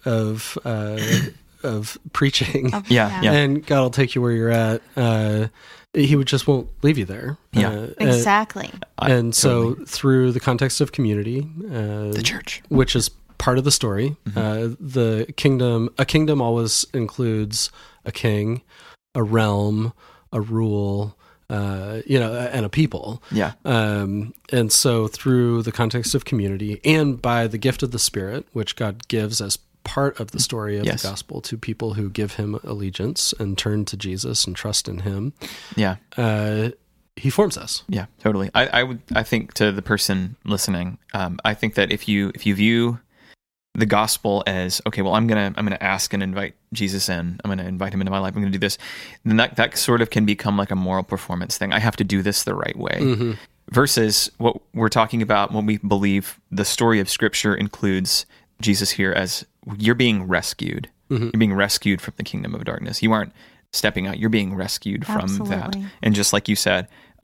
Speaker 3: of preaching. And God will take you where you're at. He just won't leave you there.
Speaker 1: Yeah,
Speaker 2: exactly.
Speaker 3: And so through the context of community,
Speaker 1: the church,
Speaker 3: which is part of the story, a kingdom always includes a king, a realm, a rule, and a people.
Speaker 1: Yeah.
Speaker 3: And so through the context of community and by the gift of the Spirit, which God gives as part of the story of the gospel to people who give him allegiance and turn to Jesus and trust in him.
Speaker 1: Yeah.
Speaker 3: He forms us.
Speaker 1: Yeah, totally. I think to the person listening, I think that if you view the gospel as, okay, well, I'm gonna ask and invite Jesus in. I'm gonna invite him into my life. I'm gonna do this. Then that sort of can become like a moral performance thing. I have to do this the right way. Versus what we're talking about when we believe the story of Scripture includes Jesus here as you're being rescued. You're being rescued from the kingdom of darkness. You aren't stepping out. You're being rescued from that. And just like you said,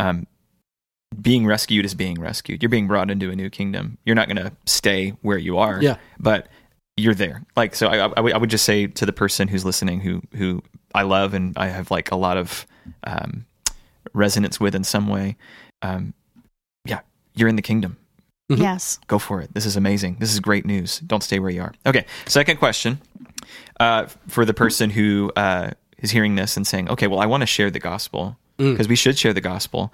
Speaker 1: being rescued is being rescued. You're being brought into a new kingdom. You're not going to stay where you are, but you're there. Like, so I would just say to the person who's listening, who I love and I have like a lot of resonance with in some way, you're in the kingdom.
Speaker 2: Yes.
Speaker 1: Go for it. This is amazing. This is great news. Don't stay where you are. Okay. Second question, for the person who is hearing this and saying, okay, well, I want to share the gospel, because we should share the gospel.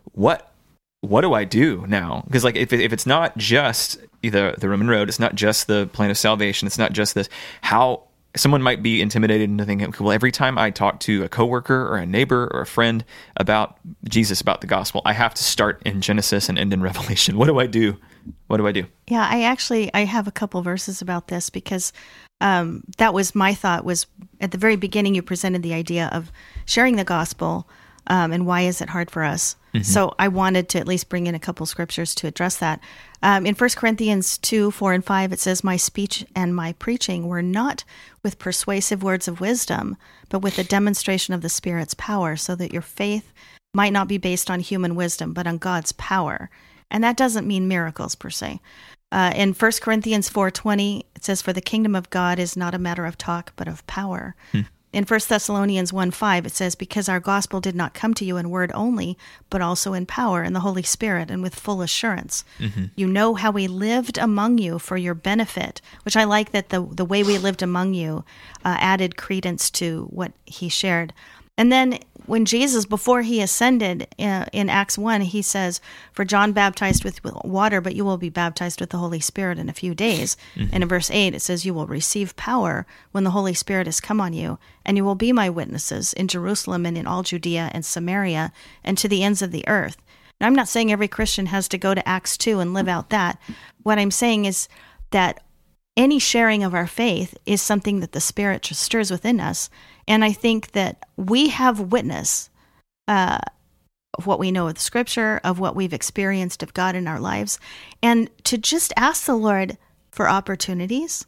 Speaker 1: What do I do now? Because like if it's not just the Roman road, it's not just the plan of salvation, it's not just this, how someone might be intimidated into thinking, well, every time I talk to a coworker or a neighbor or a friend about Jesus, about the gospel, I have to start in Genesis and end in Revelation. What do I do? What do I do?
Speaker 2: Yeah, I have a couple verses about this, because that was my thought. Was at the very beginning you presented the idea of sharing the gospel, and why is it hard for us? So I wanted to at least bring in a couple scriptures to address that. In 1 Corinthians 2, 4, and 5, it says, "My speech and my preaching were not with persuasive words of wisdom, but with a demonstration of the Spirit's power, so that your faith might not be based on human wisdom, but on God's power." And that doesn't mean miracles per se. In 1 Corinthians 4:20, it says, "For the kingdom of God is not a matter of talk, but of power." In 1 Thessalonians 1:5, it says, "Because our gospel did not come to you in word only, but also in power, in the Holy Spirit, and with full assurance. You know how we lived among you for your benefit," which I like that the way we lived among you added credence to what he shared. And then when Jesus, before he ascended in Acts 1, he says, for John baptized with water, but you will be baptized with the Holy Spirit in a few days. Mm-hmm. And in verse 8, it says, you will receive power when the Holy Spirit has come on you, and you will be my witnesses in Jerusalem and in all Judea and Samaria and to the ends of the earth. Now, I'm not saying every Christian has to go to Acts 2 and live out that. What I'm saying is that any sharing of our faith is something that the Spirit stirs within us. And I think that we have witness of what we know of the Scripture, of what we've experienced of God in our lives. And to just ask the Lord for opportunities.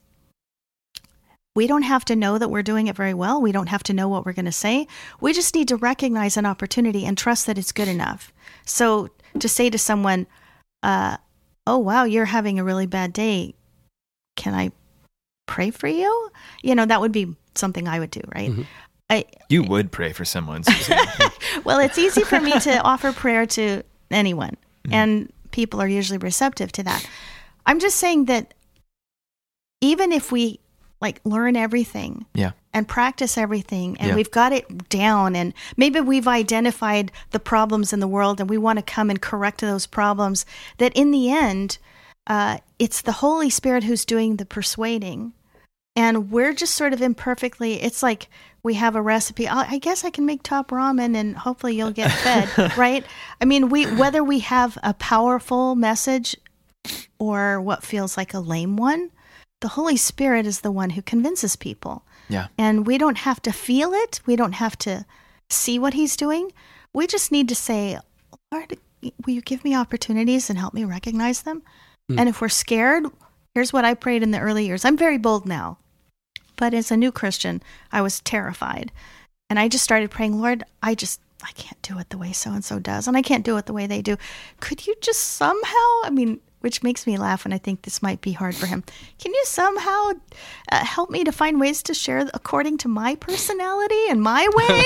Speaker 2: We don't have to know that we're doing it very well. We don't have to know what we're going to say. We just need to recognize an opportunity and trust that it's good enough. So to say to someone, oh, wow, you're having a really bad day. Can I pray for you? That would be something I would do, right?
Speaker 1: Mm-hmm. You would pray for someone.
Speaker 2: Well, it's easy for me to offer prayer to anyone, and people are usually receptive to that. I'm just saying that even if we learn everything and practice everything, and we've got it down, and maybe we've identified the problems in the world and we want to come and correct those problems, that in the end, it's the Holy Spirit who's doing the persuading. And we're just sort of imperfectly, it's like we have a recipe. I guess I can make top ramen and hopefully you'll get fed, right? I mean, whether we have a powerful message or what feels like a lame one, the Holy Spirit is the one who convinces people.
Speaker 1: Yeah.
Speaker 2: And we don't have to feel it. We don't have to see what he's doing. We just need to say, Lord, will you give me opportunities and help me recognize them? And if we're scared, here's what I prayed in the early years. I'm very bold now, but as a new Christian, I was terrified. And I just started praying, Lord, I can't do it the way so-and-so does, and I can't do it the way they do. Could you just somehow, which makes me laugh, and I think this might be hard for him. Can you somehow help me to find ways to share according to my personality and my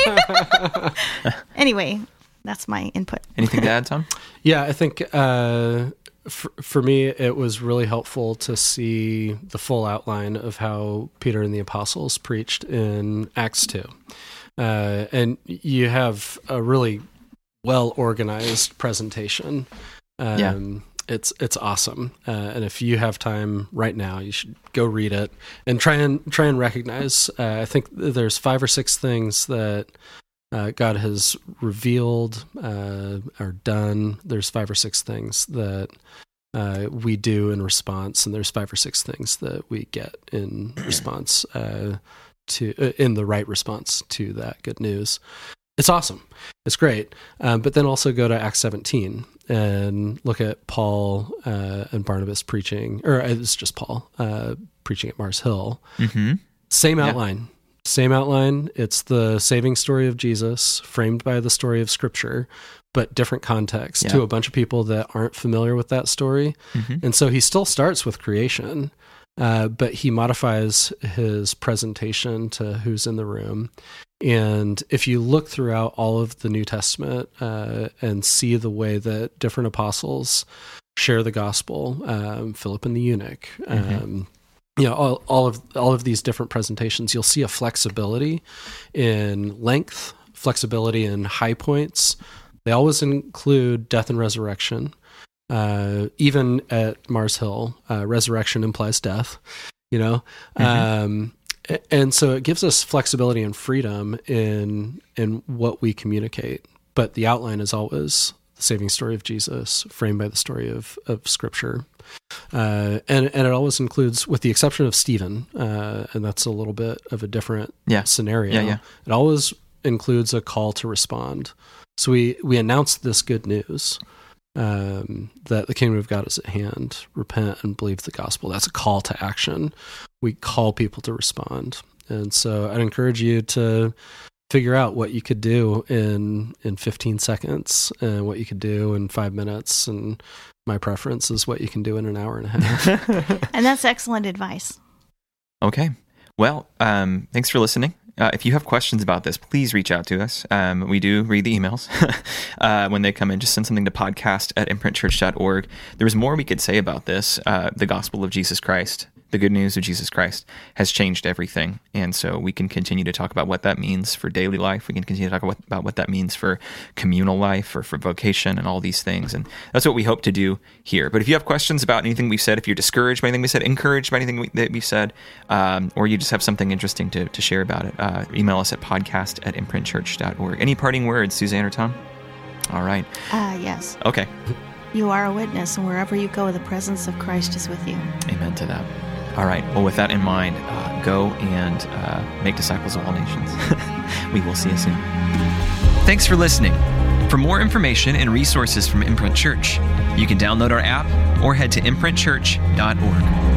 Speaker 2: way? Anyway, that's my input.
Speaker 1: Anything to add, Tom?
Speaker 3: Yeah, I think for me, it was really helpful to see the full outline of how Peter and the apostles preached in Acts 2. And you have a really well-organized presentation. It's awesome. And if you have time right now, you should go read it and try and recognize. I think there's 5 or 6 things that God has revealed or done. There's 5 or 6 things that we do in response, and there's 5 or 6 things that we get in response in the right response to that good news. It's awesome. It's great. But then also go to Acts 17 and look at Paul and Barnabas preaching, or it's just Paul preaching at Mars Hill. Mm-hmm. Same outline. Same outline. It's the saving story of Jesus framed by the story of Scripture, but different context to a bunch of people that aren't familiar with that story. Mm-hmm. And so he still starts with creation, but he modifies his presentation to who's in the room. And if you look throughout all of the New Testament and see the way that different apostles share the gospel, Philip and the eunuch, all of these different presentations, you'll see a flexibility in length, flexibility in high points. They always include death and resurrection. Even at Mars Hill, resurrection implies death, and so it gives us flexibility and freedom in what we communicate. But the outline is always the saving story of Jesus, framed by the story of Scripture. And it always includes, with the exception of Stephen, and that's a little bit of a different scenario, it always includes a call to respond. So we announce this good news, that the kingdom of God is at hand. Repent and believe the gospel. That's a call to action. We call people to respond. And so I'd encourage you to figure out what you could do in 15 seconds and what you could do in 5 minutes. And my preference is what you can do in an hour and a half.
Speaker 2: And that's excellent advice.
Speaker 1: Okay. Well, thanks for listening. If you have questions about this, please reach out to us. We do read the emails when they come in. Just send something to podcast@imprintchurch.org. There's more we could say about this, the gospel of Jesus Christ, the good news of Jesus Christ has changed everything. And so we can continue to talk about what that means for daily life. We can continue to talk about what that means for communal life or for vocation and all these things. And that's what we hope to do here. But if you have questions about anything we've said, if you're discouraged by anything we said, encouraged by anything that we've said, or you just have something interesting to share about it, email us at podcast@imprintchurch.org. Any parting words, Suzanne or Tom? All right.
Speaker 2: Yes.
Speaker 1: Okay.
Speaker 2: You are a witness, and wherever you go, the presence of Christ is with you.
Speaker 1: Amen to that. All right. Well, with that in mind, go and make disciples of all nations. We will see you soon. Thanks for listening. For more information and resources from Imprint Church, you can download our app or head to imprintchurch.org.